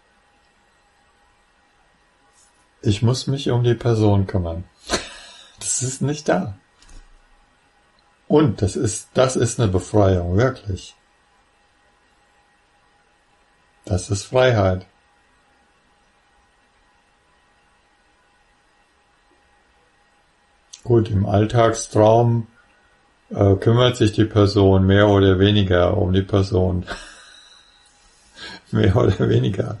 ich muss mich um die Person kümmern. Das ist nicht da. Und das ist, das ist eine Befreiung, wirklich. Das ist Freiheit. Gut, im Alltagstraum äh, kümmert sich die Person mehr oder weniger um die Person. Mehr oder weniger.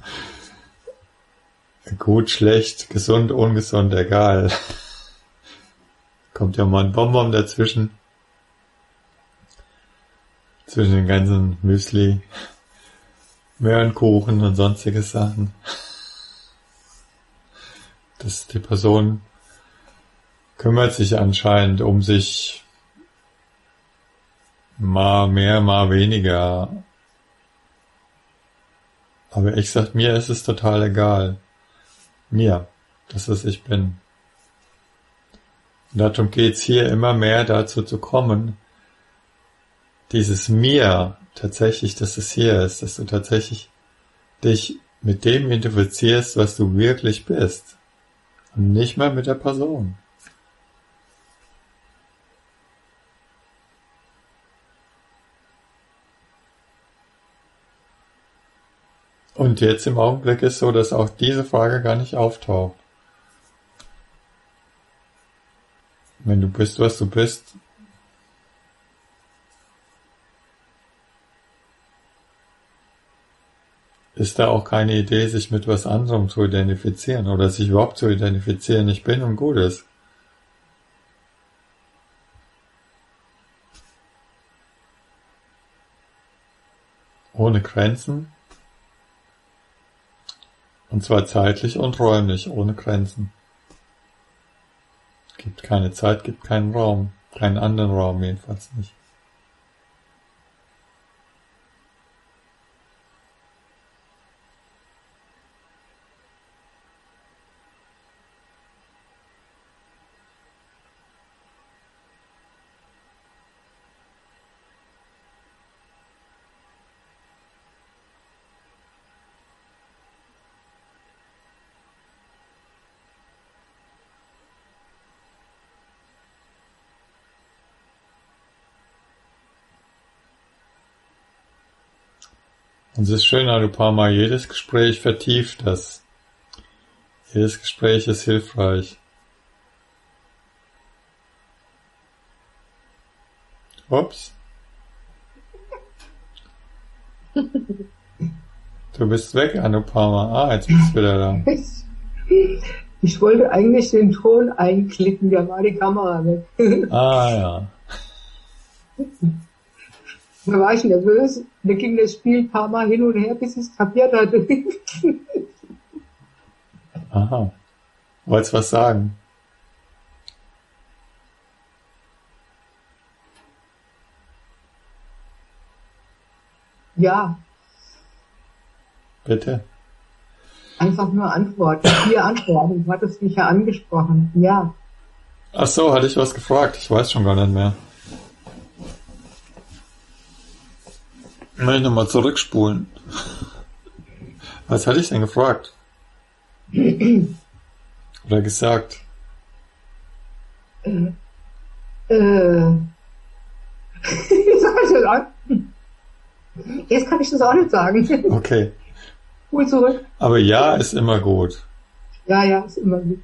Gut, schlecht, gesund, ungesund, egal. Kommt ja mal ein Bonbon dazwischen. Zwischen den ganzen Müsli, Möhrenkuchen und sonstige Sachen. Das, die Person kümmert sich anscheinend um sich mal mehr, mal weniger. Aber ich sag, mir ist es total egal. Mir, das ist ich bin. Und darum geht's hier immer mehr dazu zu kommen, dieses Mir tatsächlich, dass es hier ist, dass du tatsächlich dich mit dem identifizierst, was du wirklich bist. Und nicht mal mit der Person. Und jetzt im Augenblick ist so, dass auch diese Frage gar nicht auftaucht. Wenn du bist, was du bist, ist da auch keine Idee, sich mit was anderem zu identifizieren oder sich überhaupt zu identifizieren. Ich bin und gut ist. Ohne Grenzen. Und zwar zeitlich und räumlich, ohne Grenzen. Gibt keine Zeit, gibt keinen Raum. Keinen anderen Raum jedenfalls nicht. Und es ist schön, Anupama, jedes Gespräch vertieft das. Jedes Gespräch ist hilfreich. Ups. Du bist weg, Anupama. Ah, jetzt bist du wieder da. Ich wollte eigentlich den Ton einklicken, da war die Kamera weg. Ah, ja. Da war ich nervös, da ging das Spiel ein paar Mal hin und her, bis ich es kapiert hatte. Aha. Wolltest was sagen? Ja, Bitte? einfach nur antworten. Vier Antworten, du hattest mich ja angesprochen. Ja, Ach so, hatte ich was gefragt? Ich weiß schon gar nicht mehr. Will ich nochmal zurückspulen. Was hatte ich denn gefragt? Oder gesagt? äh, äh, wie soll ich das an? Jetzt kann ich das auch nicht sagen. Okay. Hol zurück. Aber ja ist immer gut. Ja, ja, ist immer gut.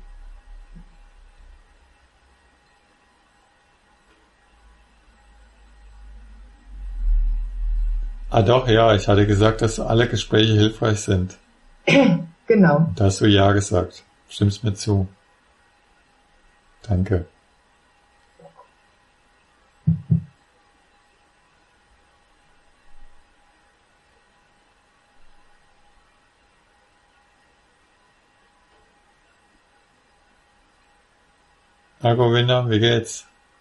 Ah doch, ja, ich hatte gesagt, dass alle Gespräche hilfreich sind. Genau. Da hast du ja gesagt. Stimmst mir zu. Danke. Na, Govinda, wie geht's?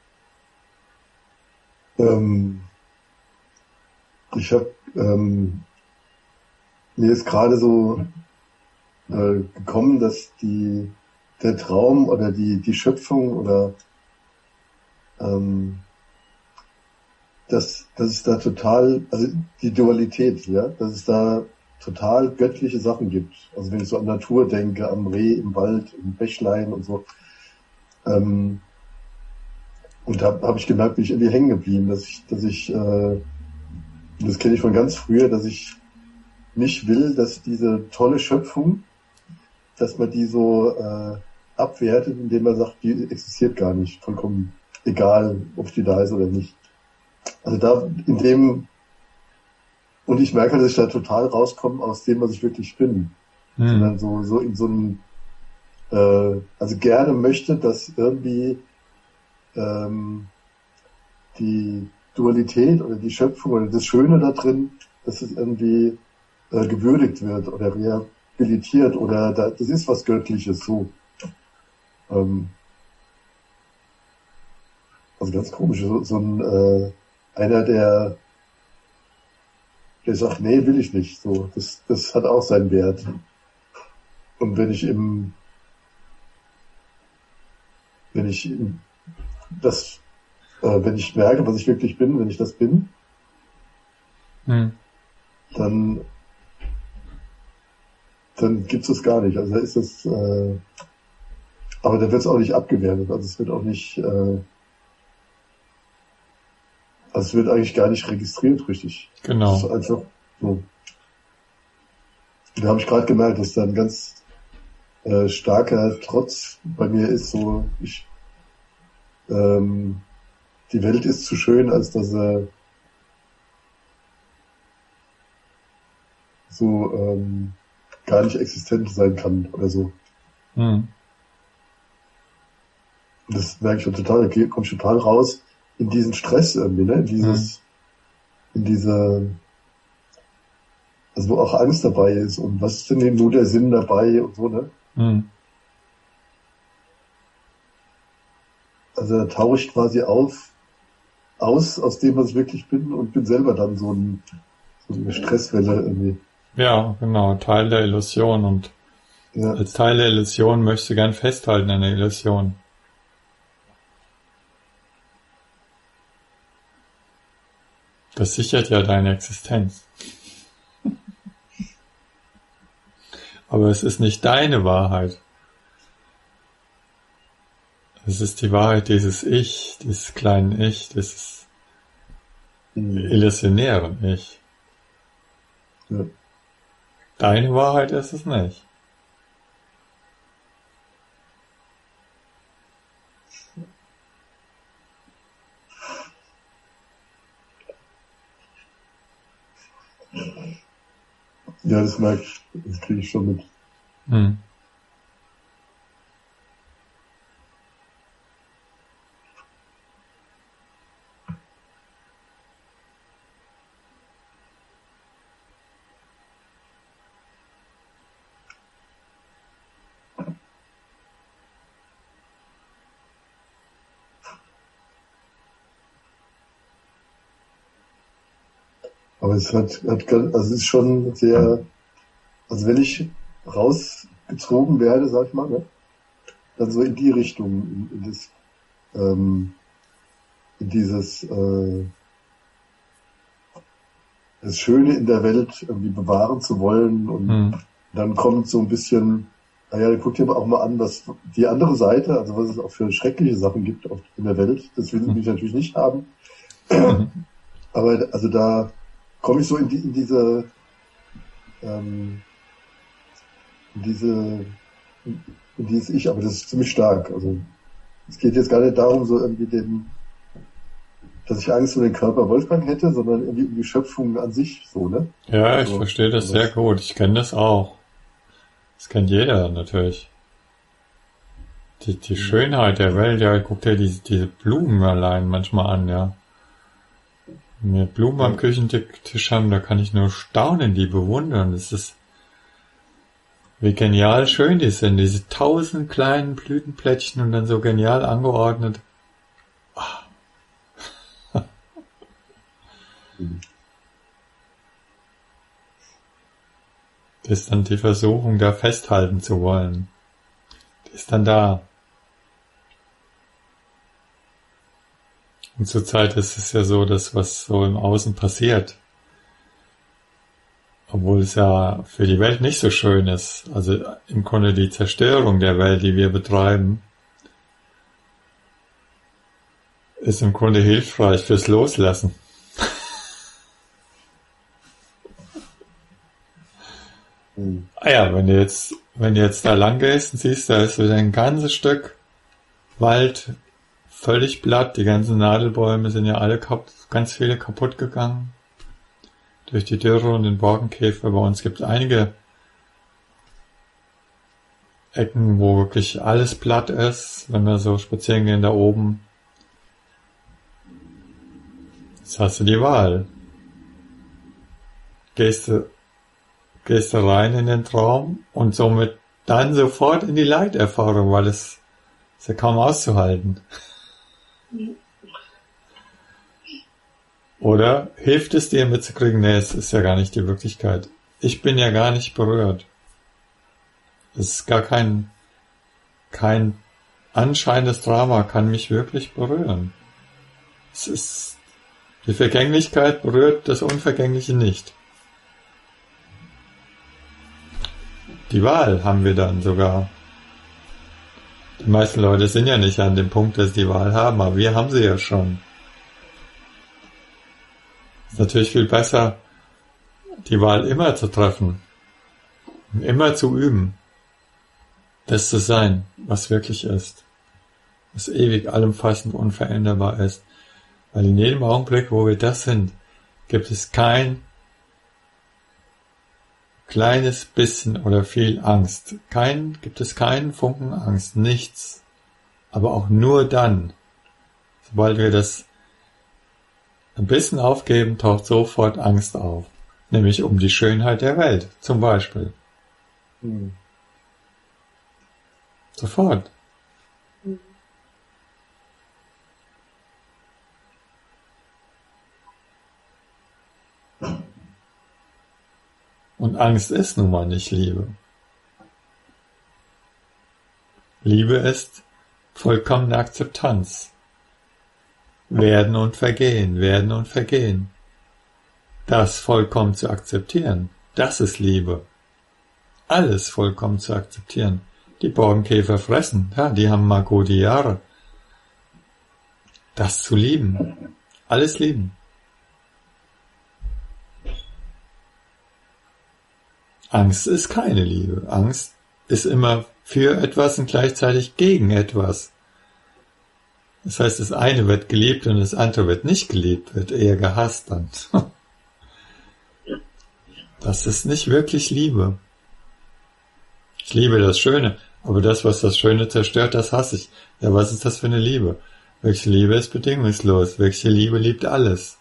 Ähm, ich habe ähm, mir ist gerade so äh, gekommen, dass die der Traum oder die die Schöpfung oder ähm, dass dass es da total, also die Dualität, ja, dass es da total göttliche Sachen gibt. Also wenn ich so an Natur denke, am Reh im Wald, im Bächlein und so. Ähm, und da habe hab ich gemerkt, bin ich irgendwie hängen geblieben, dass ich, dass ich, äh, das kenne ich von ganz früher, dass ich nicht will, dass diese tolle Schöpfung, dass man die so äh, abwertet, indem man sagt, die existiert gar nicht, vollkommen egal, ob die da ist oder nicht. Also da in dem, und ich merke, dass ich da total rauskomme aus dem, was ich wirklich bin. Hm. Sondern so, so in so einem, äh, also gerne möchte, dass irgendwie ähm, die Dualität oder die Schöpfung oder das Schöne da drin, dass es irgendwie äh, gewürdigt wird oder rehabilitiert oder da, das ist was Göttliches, so. Ähm, also ganz komisch, so, so ein äh, einer, der der sagt, nee, will ich nicht, so, das, das hat auch seinen Wert. Und wenn ich im wenn ich im, das äh, wenn ich merke, was ich wirklich bin, wenn ich das bin, Hm. dann dann gibt's es gar nicht. Also da ist es, äh, aber da wird es auch nicht abgewertet. Also es wird auch nicht, äh, also es wird eigentlich gar nicht registriert, richtig. Genau. Es ist einfach so. Da habe ich gerade gemerkt, dass da ein ganz äh, starker Trotz bei mir ist. So, ich ähm, die Welt ist zu schön, als dass er so ähm, gar nicht existent sein kann oder so. Hm. Und das merke ich schon total, okay, kommt total raus in diesen Stress irgendwie, ne? In dieses, hm. in diese, also wo auch Angst dabei ist und was ist denn eben nur der Sinn dabei und so, ne? Hm. Also da tauche ich quasi auf, aus, aus dem, was ich wirklich bin und bin selber dann so, ein, so eine Stresswelle irgendwie. Ja, genau, Teil der Illusion und ja. Als Teil der Illusion möchtest du gern festhalten an der Illusion. Das sichert ja deine Existenz. Aber es ist nicht deine Wahrheit. Es ist die Wahrheit dieses Ich, dieses kleinen Ich, dieses illusionären Ich. Ja. Deine Wahrheit ist es nicht. Ja, das merke ich, das kriege ich schon mit. Hm. Aber es hat, hat, also es ist schon sehr, also wenn ich rausgezogen werde, sag ich mal, ne, dann so in die Richtung, in, in das, ähm, in dieses, äh, das Schöne in der Welt irgendwie bewahren zu wollen und hm. dann kommt so ein bisschen, naja, dann guck dir auch mal an, was die andere Seite, also was es auch für schreckliche Sachen gibt in der Welt, das will ich natürlich nicht haben. Mhm. Aber also da komme ich so in, die, in diese ähm, in diese in dieses Ich, aber das ist ziemlich stark. Also es geht jetzt gar nicht darum, so irgendwie den, dass ich Angst um den Körper Wolfgang hätte, sondern irgendwie um die Schöpfung an sich, so, ne? Ja, ich also, verstehe das sehr gut. Ich kenne das auch. Das kennt jeder natürlich. Die, die Schönheit der Welt, ja, guck dir diese, diese Blumen allein manchmal an, ja. Wenn wir Blumen am Küchentisch haben, da kann ich nur staunen, die bewundern. Das ist, wie genial schön die sind, diese tausend kleinen Blütenplättchen und dann so genial angeordnet. Oh. Das ist dann die Versuchung, da festhalten zu wollen. Die ist dann da. Und zurzeit ist es ja so, dass was so im Außen passiert, obwohl es ja für die Welt nicht so schön ist, also im Grunde die Zerstörung der Welt, die wir betreiben, ist im Grunde hilfreich fürs Loslassen. Mhm. Ah ja, wenn du jetzt, wenn du jetzt da lang gehst und siehst, da ist wieder ein ganzes Stück Wald völlig platt, die ganzen Nadelbäume sind ja alle kaputt, ganz viele kaputt gegangen. Durch die Dürre und den Borkenkäfer. Bei uns gibt es einige Ecken, wo wirklich alles platt ist, wenn wir so spazieren gehen da oben. Jetzt hast du die Wahl. Gehst du, gehst du rein in den Traum und somit dann sofort in die Leiterfahrung, weil es ist ja kaum auszuhalten. Oder hilft es dir mitzukriegen, nee, es ist ja gar nicht die Wirklichkeit. Ich bin ja gar nicht berührt. Es ist gar kein, kein anscheinendes Drama kann mich wirklich berühren. Es ist, die Vergänglichkeit berührt das Unvergängliche nicht. Die Wahl haben wir dann sogar. Die meisten Leute sind ja nicht an dem Punkt, dass sie die Wahl haben, aber wir haben sie ja schon. Es ist natürlich viel besser, die Wahl immer zu treffen, immer zu üben, das zu sein, was wirklich ist. das ewig allumfassend unveränderbar ist. Weil in jedem Augenblick, wo wir das sind, gibt es kein kleines bisschen oder viel Angst. Kein, gibt es keinen Funken Angst, nichts. Aber auch nur dann, sobald wir das ein bisschen aufgeben, taucht sofort Angst auf. Nämlich um die Schönheit der Welt, zum Beispiel. Hm. Sofort. Und Angst ist nun mal nicht Liebe. Liebe ist vollkommene Akzeptanz. Werden und vergehen, werden und vergehen. Das vollkommen zu akzeptieren, das ist Liebe. Alles vollkommen zu akzeptieren. Die Borkenkäfer fressen, ja, die haben mal gute Jahre. Das zu lieben, alles lieben. Angst ist keine Liebe. Angst ist immer für etwas und gleichzeitig gegen etwas. Das heißt, das eine wird geliebt und das andere wird nicht geliebt, wird eher gehasst dann. Das ist nicht wirklich Liebe. Ich liebe das Schöne, aber das, was das Schöne zerstört, das hasse ich. Ja, was ist das für eine Liebe? Welche Liebe ist bedingungslos? Welche Liebe liebt alles?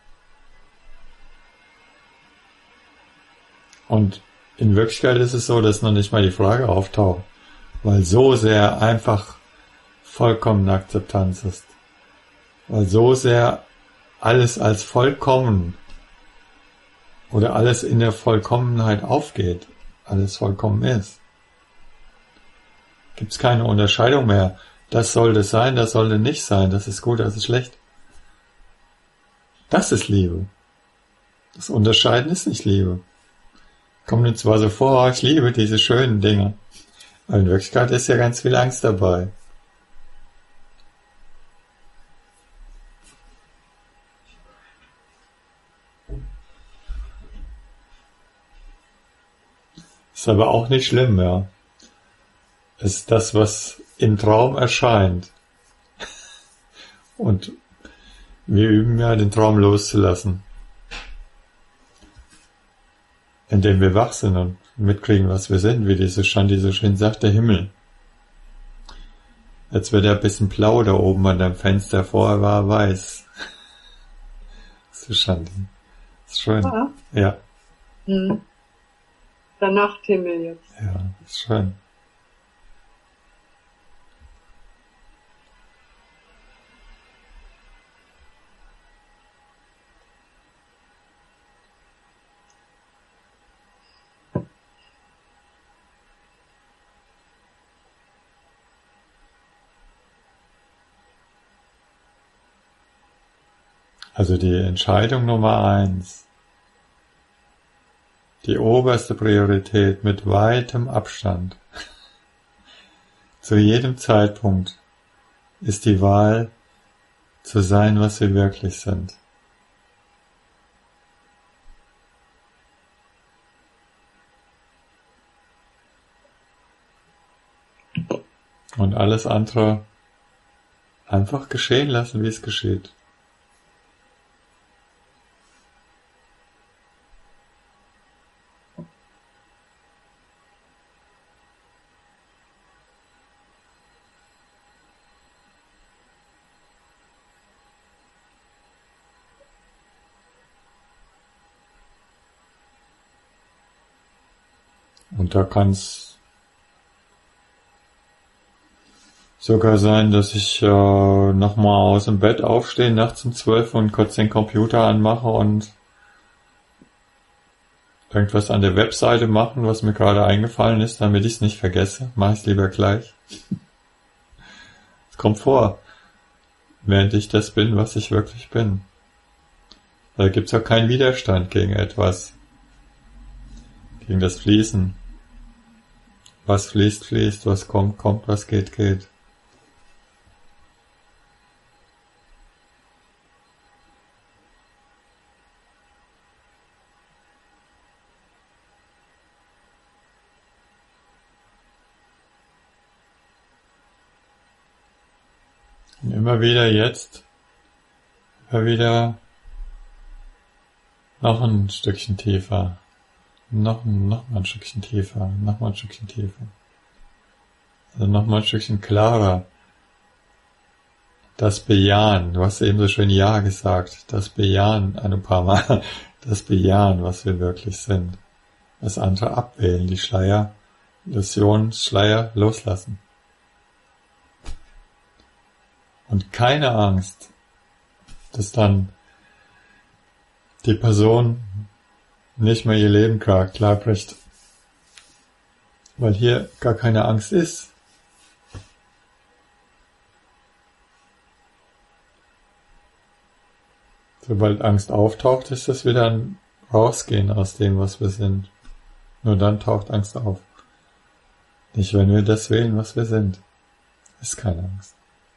Und in Wirklichkeit ist es so, dass noch nicht mal die Frage auftaucht, weil so sehr einfach vollkommene Akzeptanz ist. Weil so sehr alles als vollkommen oder alles in der Vollkommenheit aufgeht, alles vollkommen ist. Gibt es keine Unterscheidung mehr. Das sollte sein, das sollte nicht sein, das ist gut, das ist schlecht. Das ist Liebe. Das Unterscheiden ist nicht Liebe. Kommt uns zwar so vor, ich liebe diese schönen Dinge, aber in Wirklichkeit ist ja ganz viel Angst dabei. Ist aber auch nicht schlimm, ja. Ist das, was im Traum erscheint. Und wir üben ja, den Traum loszulassen. Indem wir wach sind und mitkriegen, was wir sind, wie diese Shanti so schön sagt, der Himmel. Jetzt wird er ein bisschen blau da oben an dem Fenster, vorher war er weiß. So Shanti. Ist schön. Ja. Ja. Hm. Der Nachthimmel jetzt. Ja, ist schön. Also die Entscheidung Nummer eins, die oberste Priorität mit weitem Abstand zu jedem Zeitpunkt ist die Wahl zu sein, was wir wirklich sind. Und alles andere einfach geschehen lassen, wie es geschieht. Und da kann es sogar sein, dass ich äh, nochmal aus dem Bett aufstehe, nachts um zwölf und kurz den Computer anmache und irgendwas an der Webseite machen, was mir gerade eingefallen ist, damit ich es nicht vergesse. Mache ich es lieber gleich. Es kommt vor, während ich das bin, was ich wirklich bin. Da gibt es auch keinen Widerstand gegen etwas, gegen das Fließen. Was fließt, fließt, was kommt, kommt, was geht, geht. Und immer wieder jetzt, immer wieder noch ein Stückchen tiefer, noch, noch mal ein Stückchen tiefer, noch mal ein Stückchen tiefer. Also noch mal ein Stückchen klarer. Das Bejahen, du hast eben so schön Ja gesagt, das Bejahen, ein paar Mal, das Bejahen, was wir wirklich sind. Das andere abwählen, die Schleier, Illusionen, Schleier loslassen. Und keine Angst, dass dann die Person nicht mehr ihr Leben klar, klar bricht. Weil hier gar keine Angst ist. Sobald Angst auftaucht, ist das wieder ein Rausgehen aus dem, was wir sind. Nur dann taucht Angst auf. Nicht, wenn wir das wählen, was wir sind. Ist keine Angst.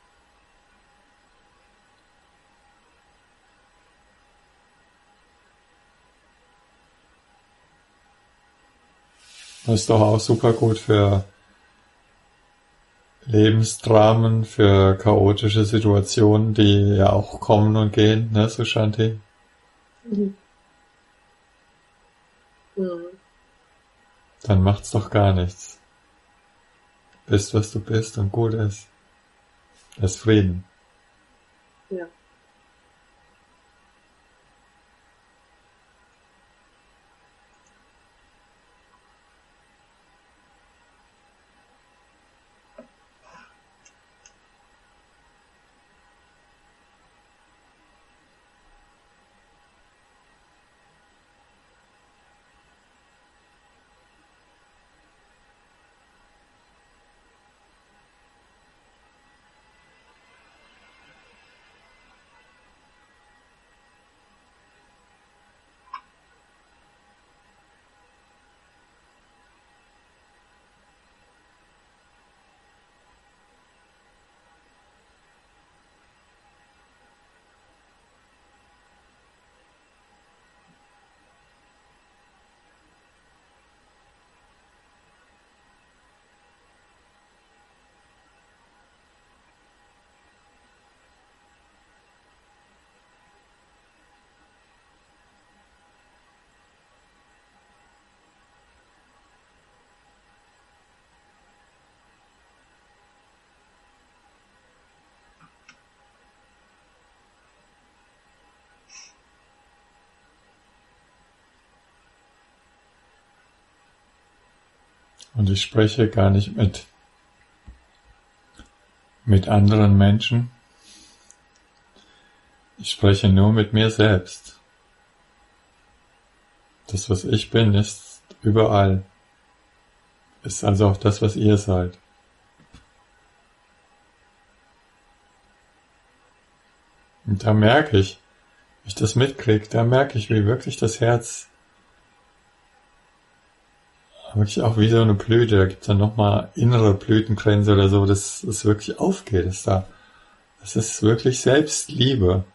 Das ist doch auch super gut für Lebensdramen, für chaotische Situationen, die ja auch kommen und gehen, ne, Sushanti? Mhm. Mhm. Dann macht's doch gar nichts. Bist, was du bist und gut ist. Das ist Frieden. Ja. Und ich spreche gar nicht mit, mit anderen Menschen. Ich spreche nur mit mir selbst. Das, was ich bin, ist überall. Ist also auch das, was ihr seid. Und da merke ich, wenn ich das mitkriege, da merke ich, wie wirklich das Herz wirklich auch wie so eine Blüte, da gibt's dann nochmal innere Blütenkränze oder so, dass es wirklich aufgeht, ist da. Das ist wirklich Selbstliebe.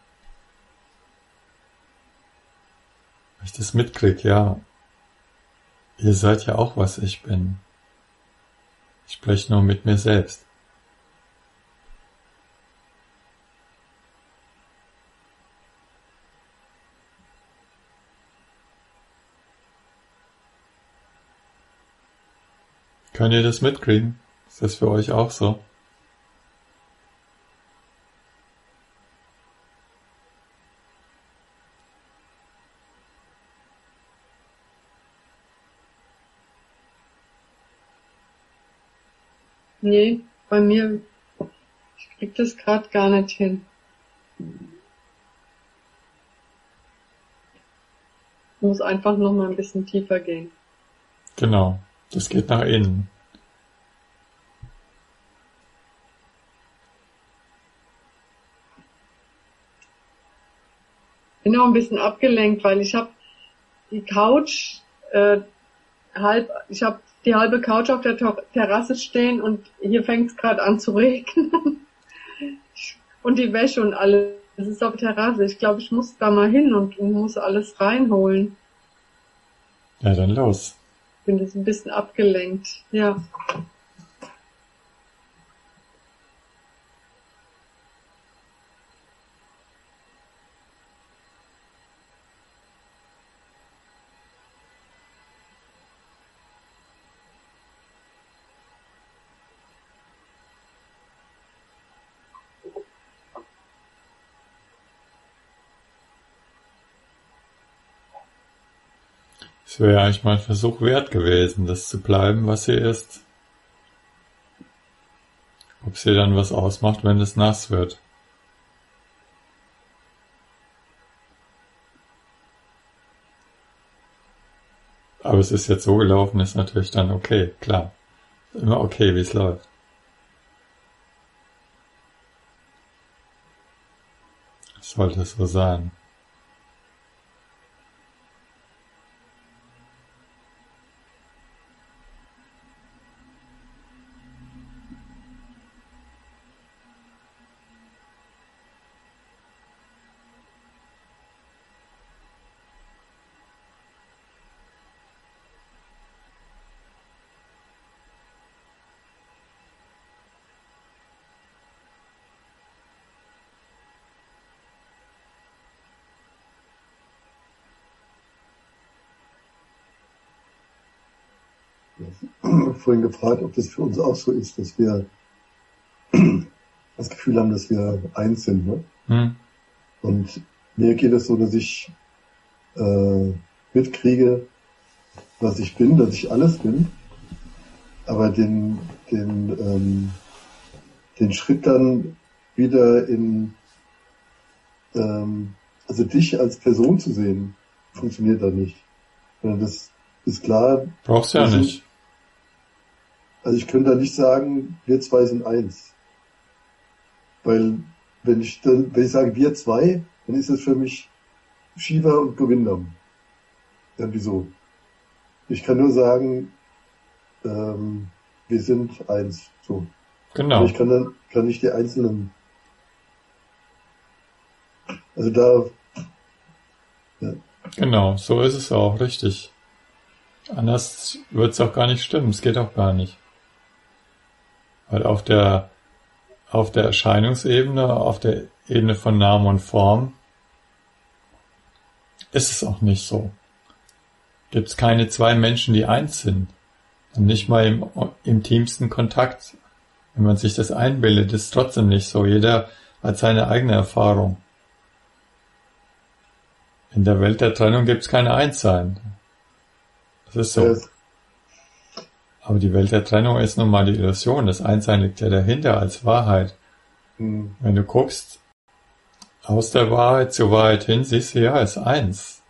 Wenn ich das mitkriege, ja, ihr seid ja auch, was ich bin. Ich spreche nur mit mir selbst. Könnt ihr das mitkriegen? Ist das für euch auch so? Nee, bei mir, ich krieg das gerade gar nicht hin. Ich muss einfach noch mal ein bisschen tiefer gehen. Genau, das geht nach innen. Bin auch ein bisschen abgelenkt, weil ich habe die Couch äh, halb, ich habe die halbe Couch auf der Ter- Terrasse stehen und hier fängt es gerade an zu regnen. Und die Wäsche und alles. Das ist auf der Terrasse. Ich glaube, ich muss da mal hin und, und muss alles reinholen. Ja, dann los. Bin jetzt ein bisschen abgelenkt. Ja. Es wäre eigentlich mal ein Versuch wert gewesen, das zu bleiben, was sie ist. Ob sie dann was ausmacht, wenn es nass wird. Aber es ist jetzt so gelaufen, ist natürlich dann okay, klar. Immer okay, wie es läuft. Es sollte so sein. Vorhin gefragt, ob das für uns auch so ist, dass wir das Gefühl haben, dass wir eins sind. Ne? Hm. Und mir geht es so, dass ich äh, mitkriege, was ich bin, dass ich alles bin, aber den, den, ähm, den Schritt dann wieder in, ähm, also dich als Person zu sehen, funktioniert da nicht. Das ist klar. Brauchst du ja sind, nicht. Also ich könnte da nicht sagen, wir zwei sind eins. Weil wenn ich dann, wenn ich sage wir zwei, dann ist das für mich Shiva und Govindam. Ja, wieso? Ich kann nur sagen, ähm, wir sind eins. So. Genau. Aber ich kann dann kann nicht die einzelnen. Also da. Ja. Genau, so ist es auch, richtig. Anders wird es auch gar nicht stimmen, es geht auch gar nicht. Weil auf der, auf der Erscheinungsebene, auf der Ebene von Namen und Form, ist es auch nicht so. Gibt es keine zwei Menschen, die eins sind. Und nicht mal im intimsten Kontakt. Wenn man sich das einbildet, ist es trotzdem nicht so. Jeder hat seine eigene Erfahrung. In der Welt der Trennung gibt es keine Einssein. Das ist so. Yes. Aber die Welt der Trennung ist nun mal die Illusion. Das Einssein liegt ja dahinter als Wahrheit. Hm. Wenn du guckst, aus der Wahrheit zur Wahrheit hin, siehst du, ja, ist eins.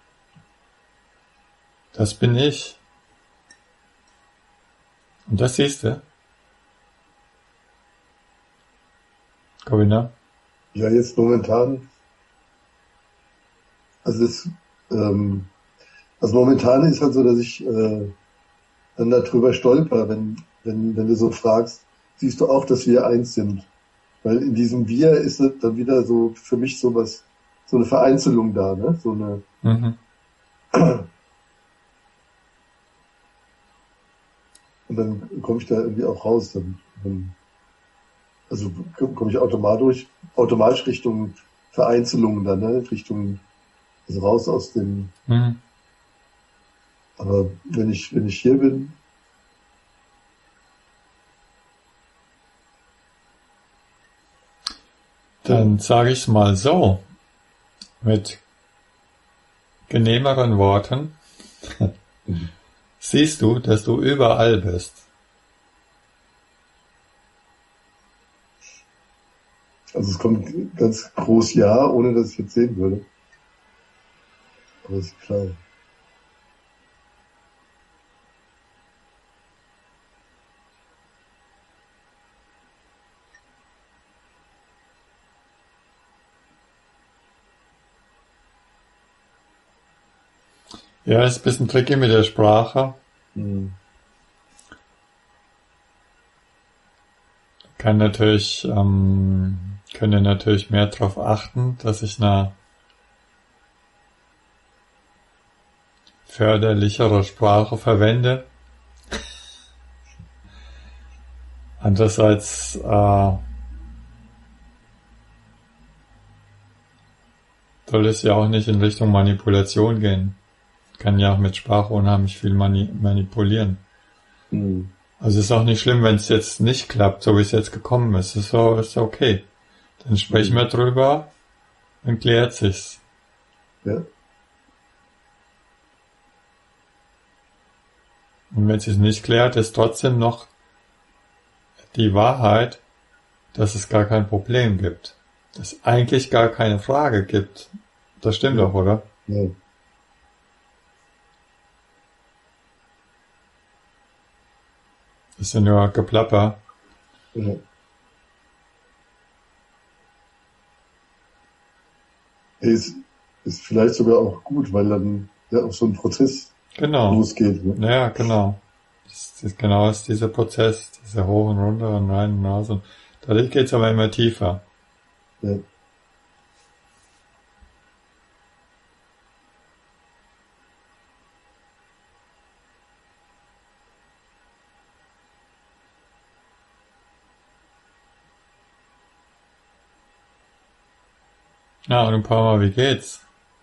Das bin ich. Und das siehst du. Corinna? Ja, jetzt momentan. Also das, ähm, also momentan ist halt so, dass ich äh, dann darüber stolper, wenn, wenn, wenn du so fragst, siehst du auch, dass wir eins sind. Weil in diesem Wir ist dann wieder so für mich so was, so eine Vereinzelung da, ne? So eine. Mhm. Und dann komme ich da irgendwie auch raus. Dann, dann, also komme ich automatisch, automatisch Richtung Vereinzelung dann, ne? Richtung, also raus aus dem. Mhm. Aber wenn ich, wenn ich hier bin, dann sage ich es mal so, mit genehmeren Worten, siehst du, dass du überall bist. also es kommt ganz groß Ja, ohne dass ich jetzt sehen würde. Aber ist klar. Ja, ist ein bisschen tricky mit der Sprache. Hm. Kann natürlich, ähm, könnte natürlich mehr darauf achten, dass ich eine förderlichere Sprache verwende. Andererseits äh, soll es ja auch nicht in Richtung Manipulation gehen. Kann ja auch mit Sprache unheimlich viel mani- manipulieren. Hm. Also ist auch nicht schlimm, wenn es jetzt nicht klappt, so wie es jetzt gekommen ist. Ist so, ist okay. Dann sprechen wir drüber und klärt sich's. Ja. Und wenn es sich nicht klärt, ist trotzdem noch die Wahrheit, dass es gar kein Problem gibt. Dass es eigentlich gar keine Frage gibt. Das stimmt Ja. doch, oder? Ja. Das ist ja nur Geplapper. Ja. Ist, ist vielleicht sogar auch gut, weil dann ja auch so ein Prozess Genau. losgeht. Ne? Ja, genau. Das ist, genau ist dieser Prozess, dieser hoch und runter und rein und raus. Und dadurch geht's aber immer tiefer. Ja. Ja, und ein paar Mal, wie geht's?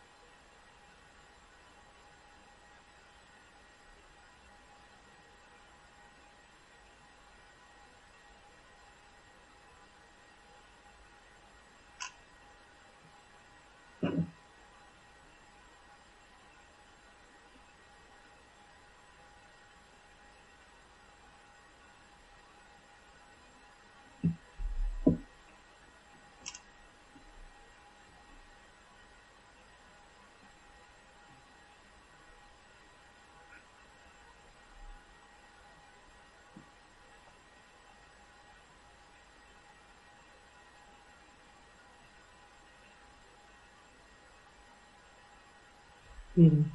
Hm.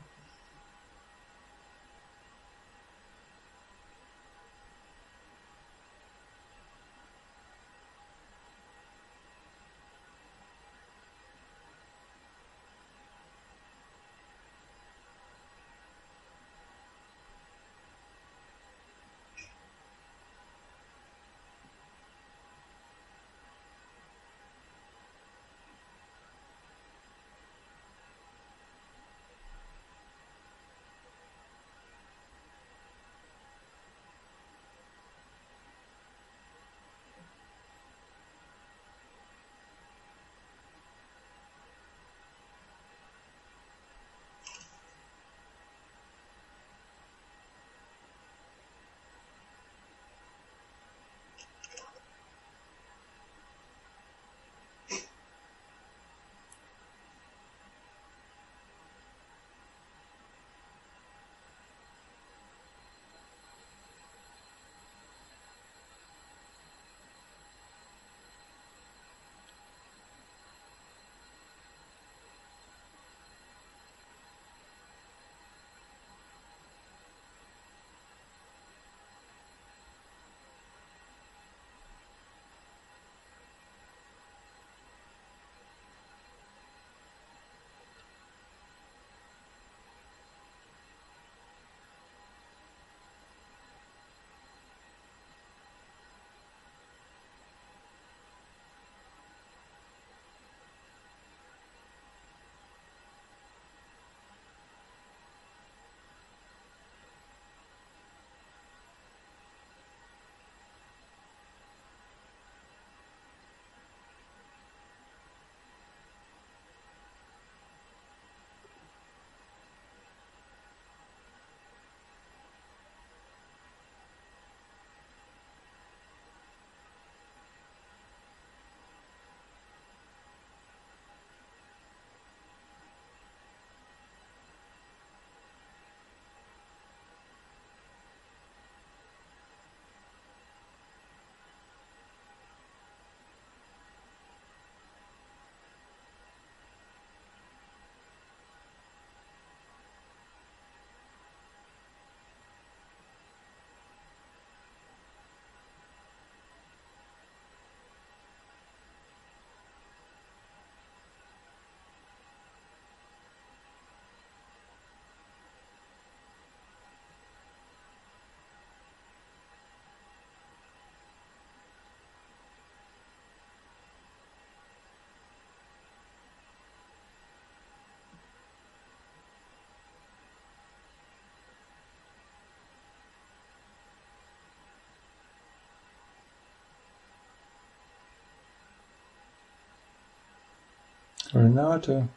Renate.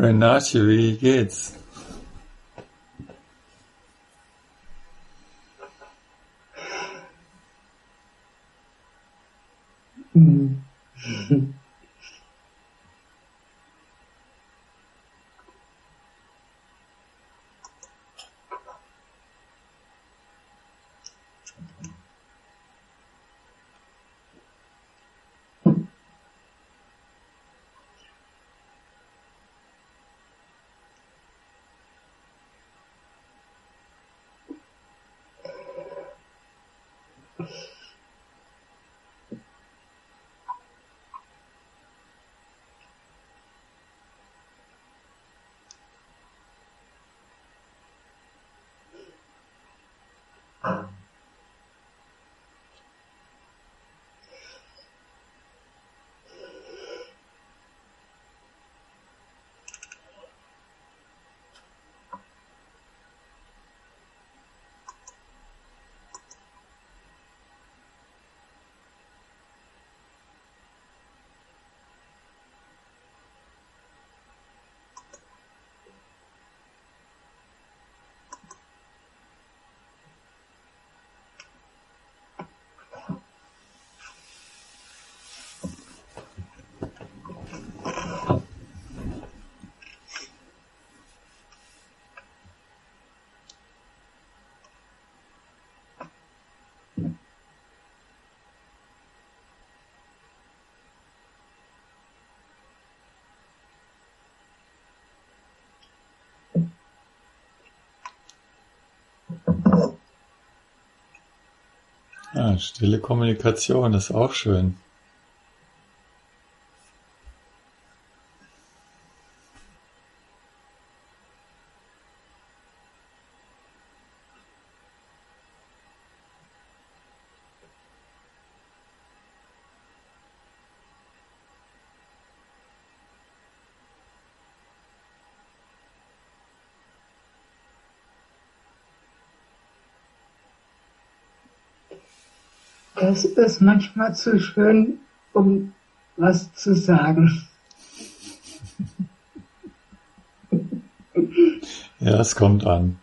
Renate, wie geht's? Hm. Ja, stille Kommunikation ist auch schön. Es ist manchmal zu schön, um was zu sagen. Ja, es kommt an.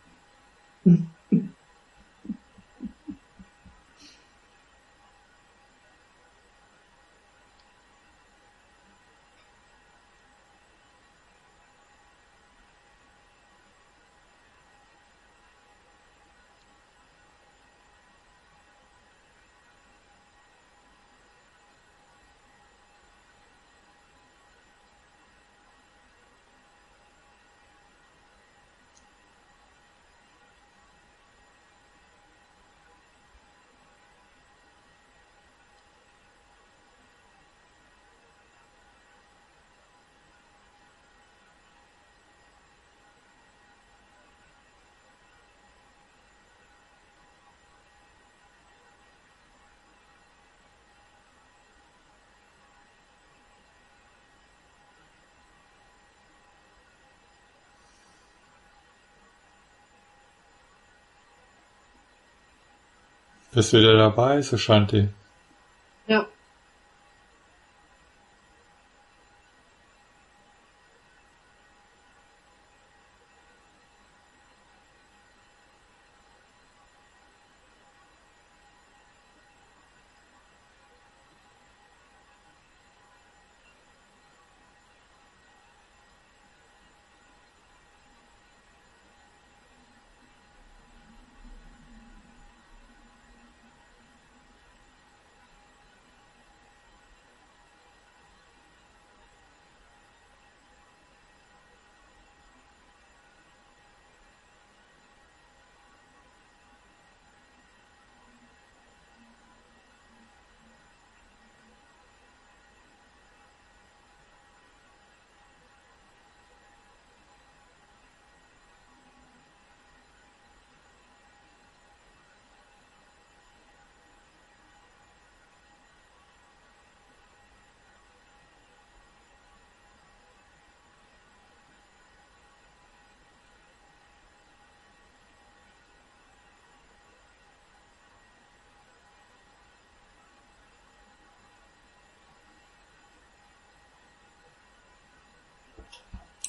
Bist wieder dabei, Sushanti? Ja.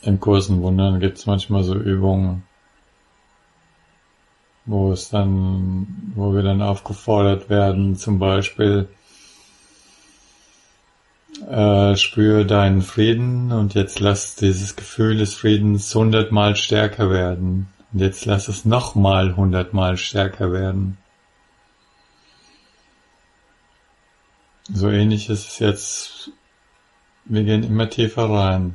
Im Kurs in Wundern gibt es manchmal so Übungen, wo es dann, wo wir dann aufgefordert werden, zum Beispiel äh, spüre deinen Frieden und jetzt lass dieses Gefühl des Friedens hundertmal stärker werden und jetzt lass es nochmal hundertmal stärker werden. So ähnlich ist es jetzt, wir gehen immer tiefer rein.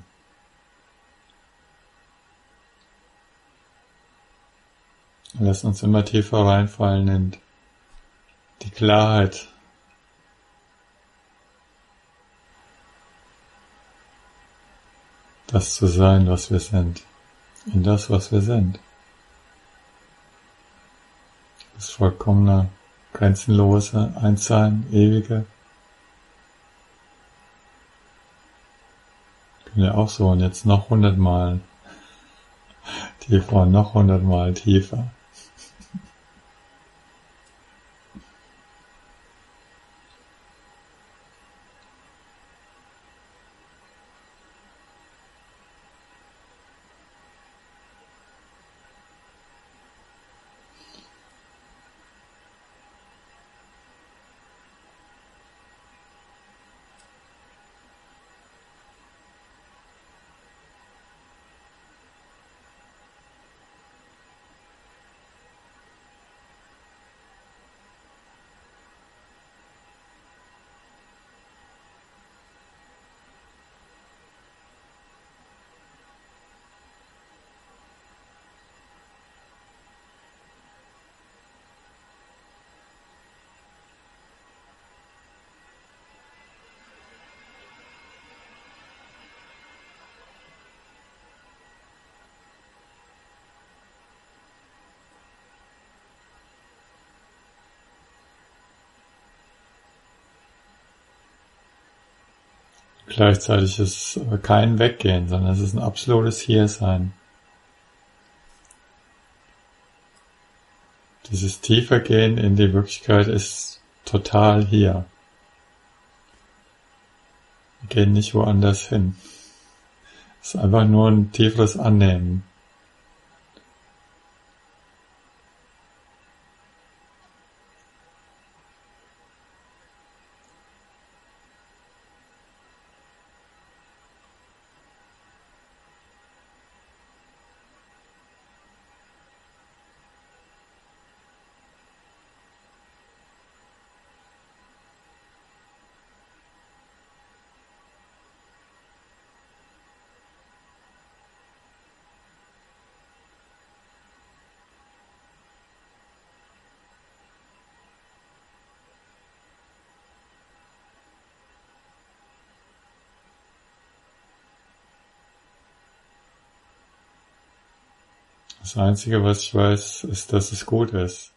Lass uns immer tiefer reinfallen in die Klarheit. Das zu sein, was wir sind. In das, was wir sind. Das vollkommene, grenzenlose Einssein, ewige. Können ja auch so und jetzt noch hundertmal tiefer und noch hundertmal tiefer. Gleichzeitig ist es kein Weggehen, sondern es ist ein absolutes Hiersein. Dieses Tiefergehen in die Wirklichkeit ist total hier. Wir gehen nicht woanders hin. Es ist einfach nur ein tieferes Annehmen. Das Einzige, was ich weiß, ist, dass es gut ist.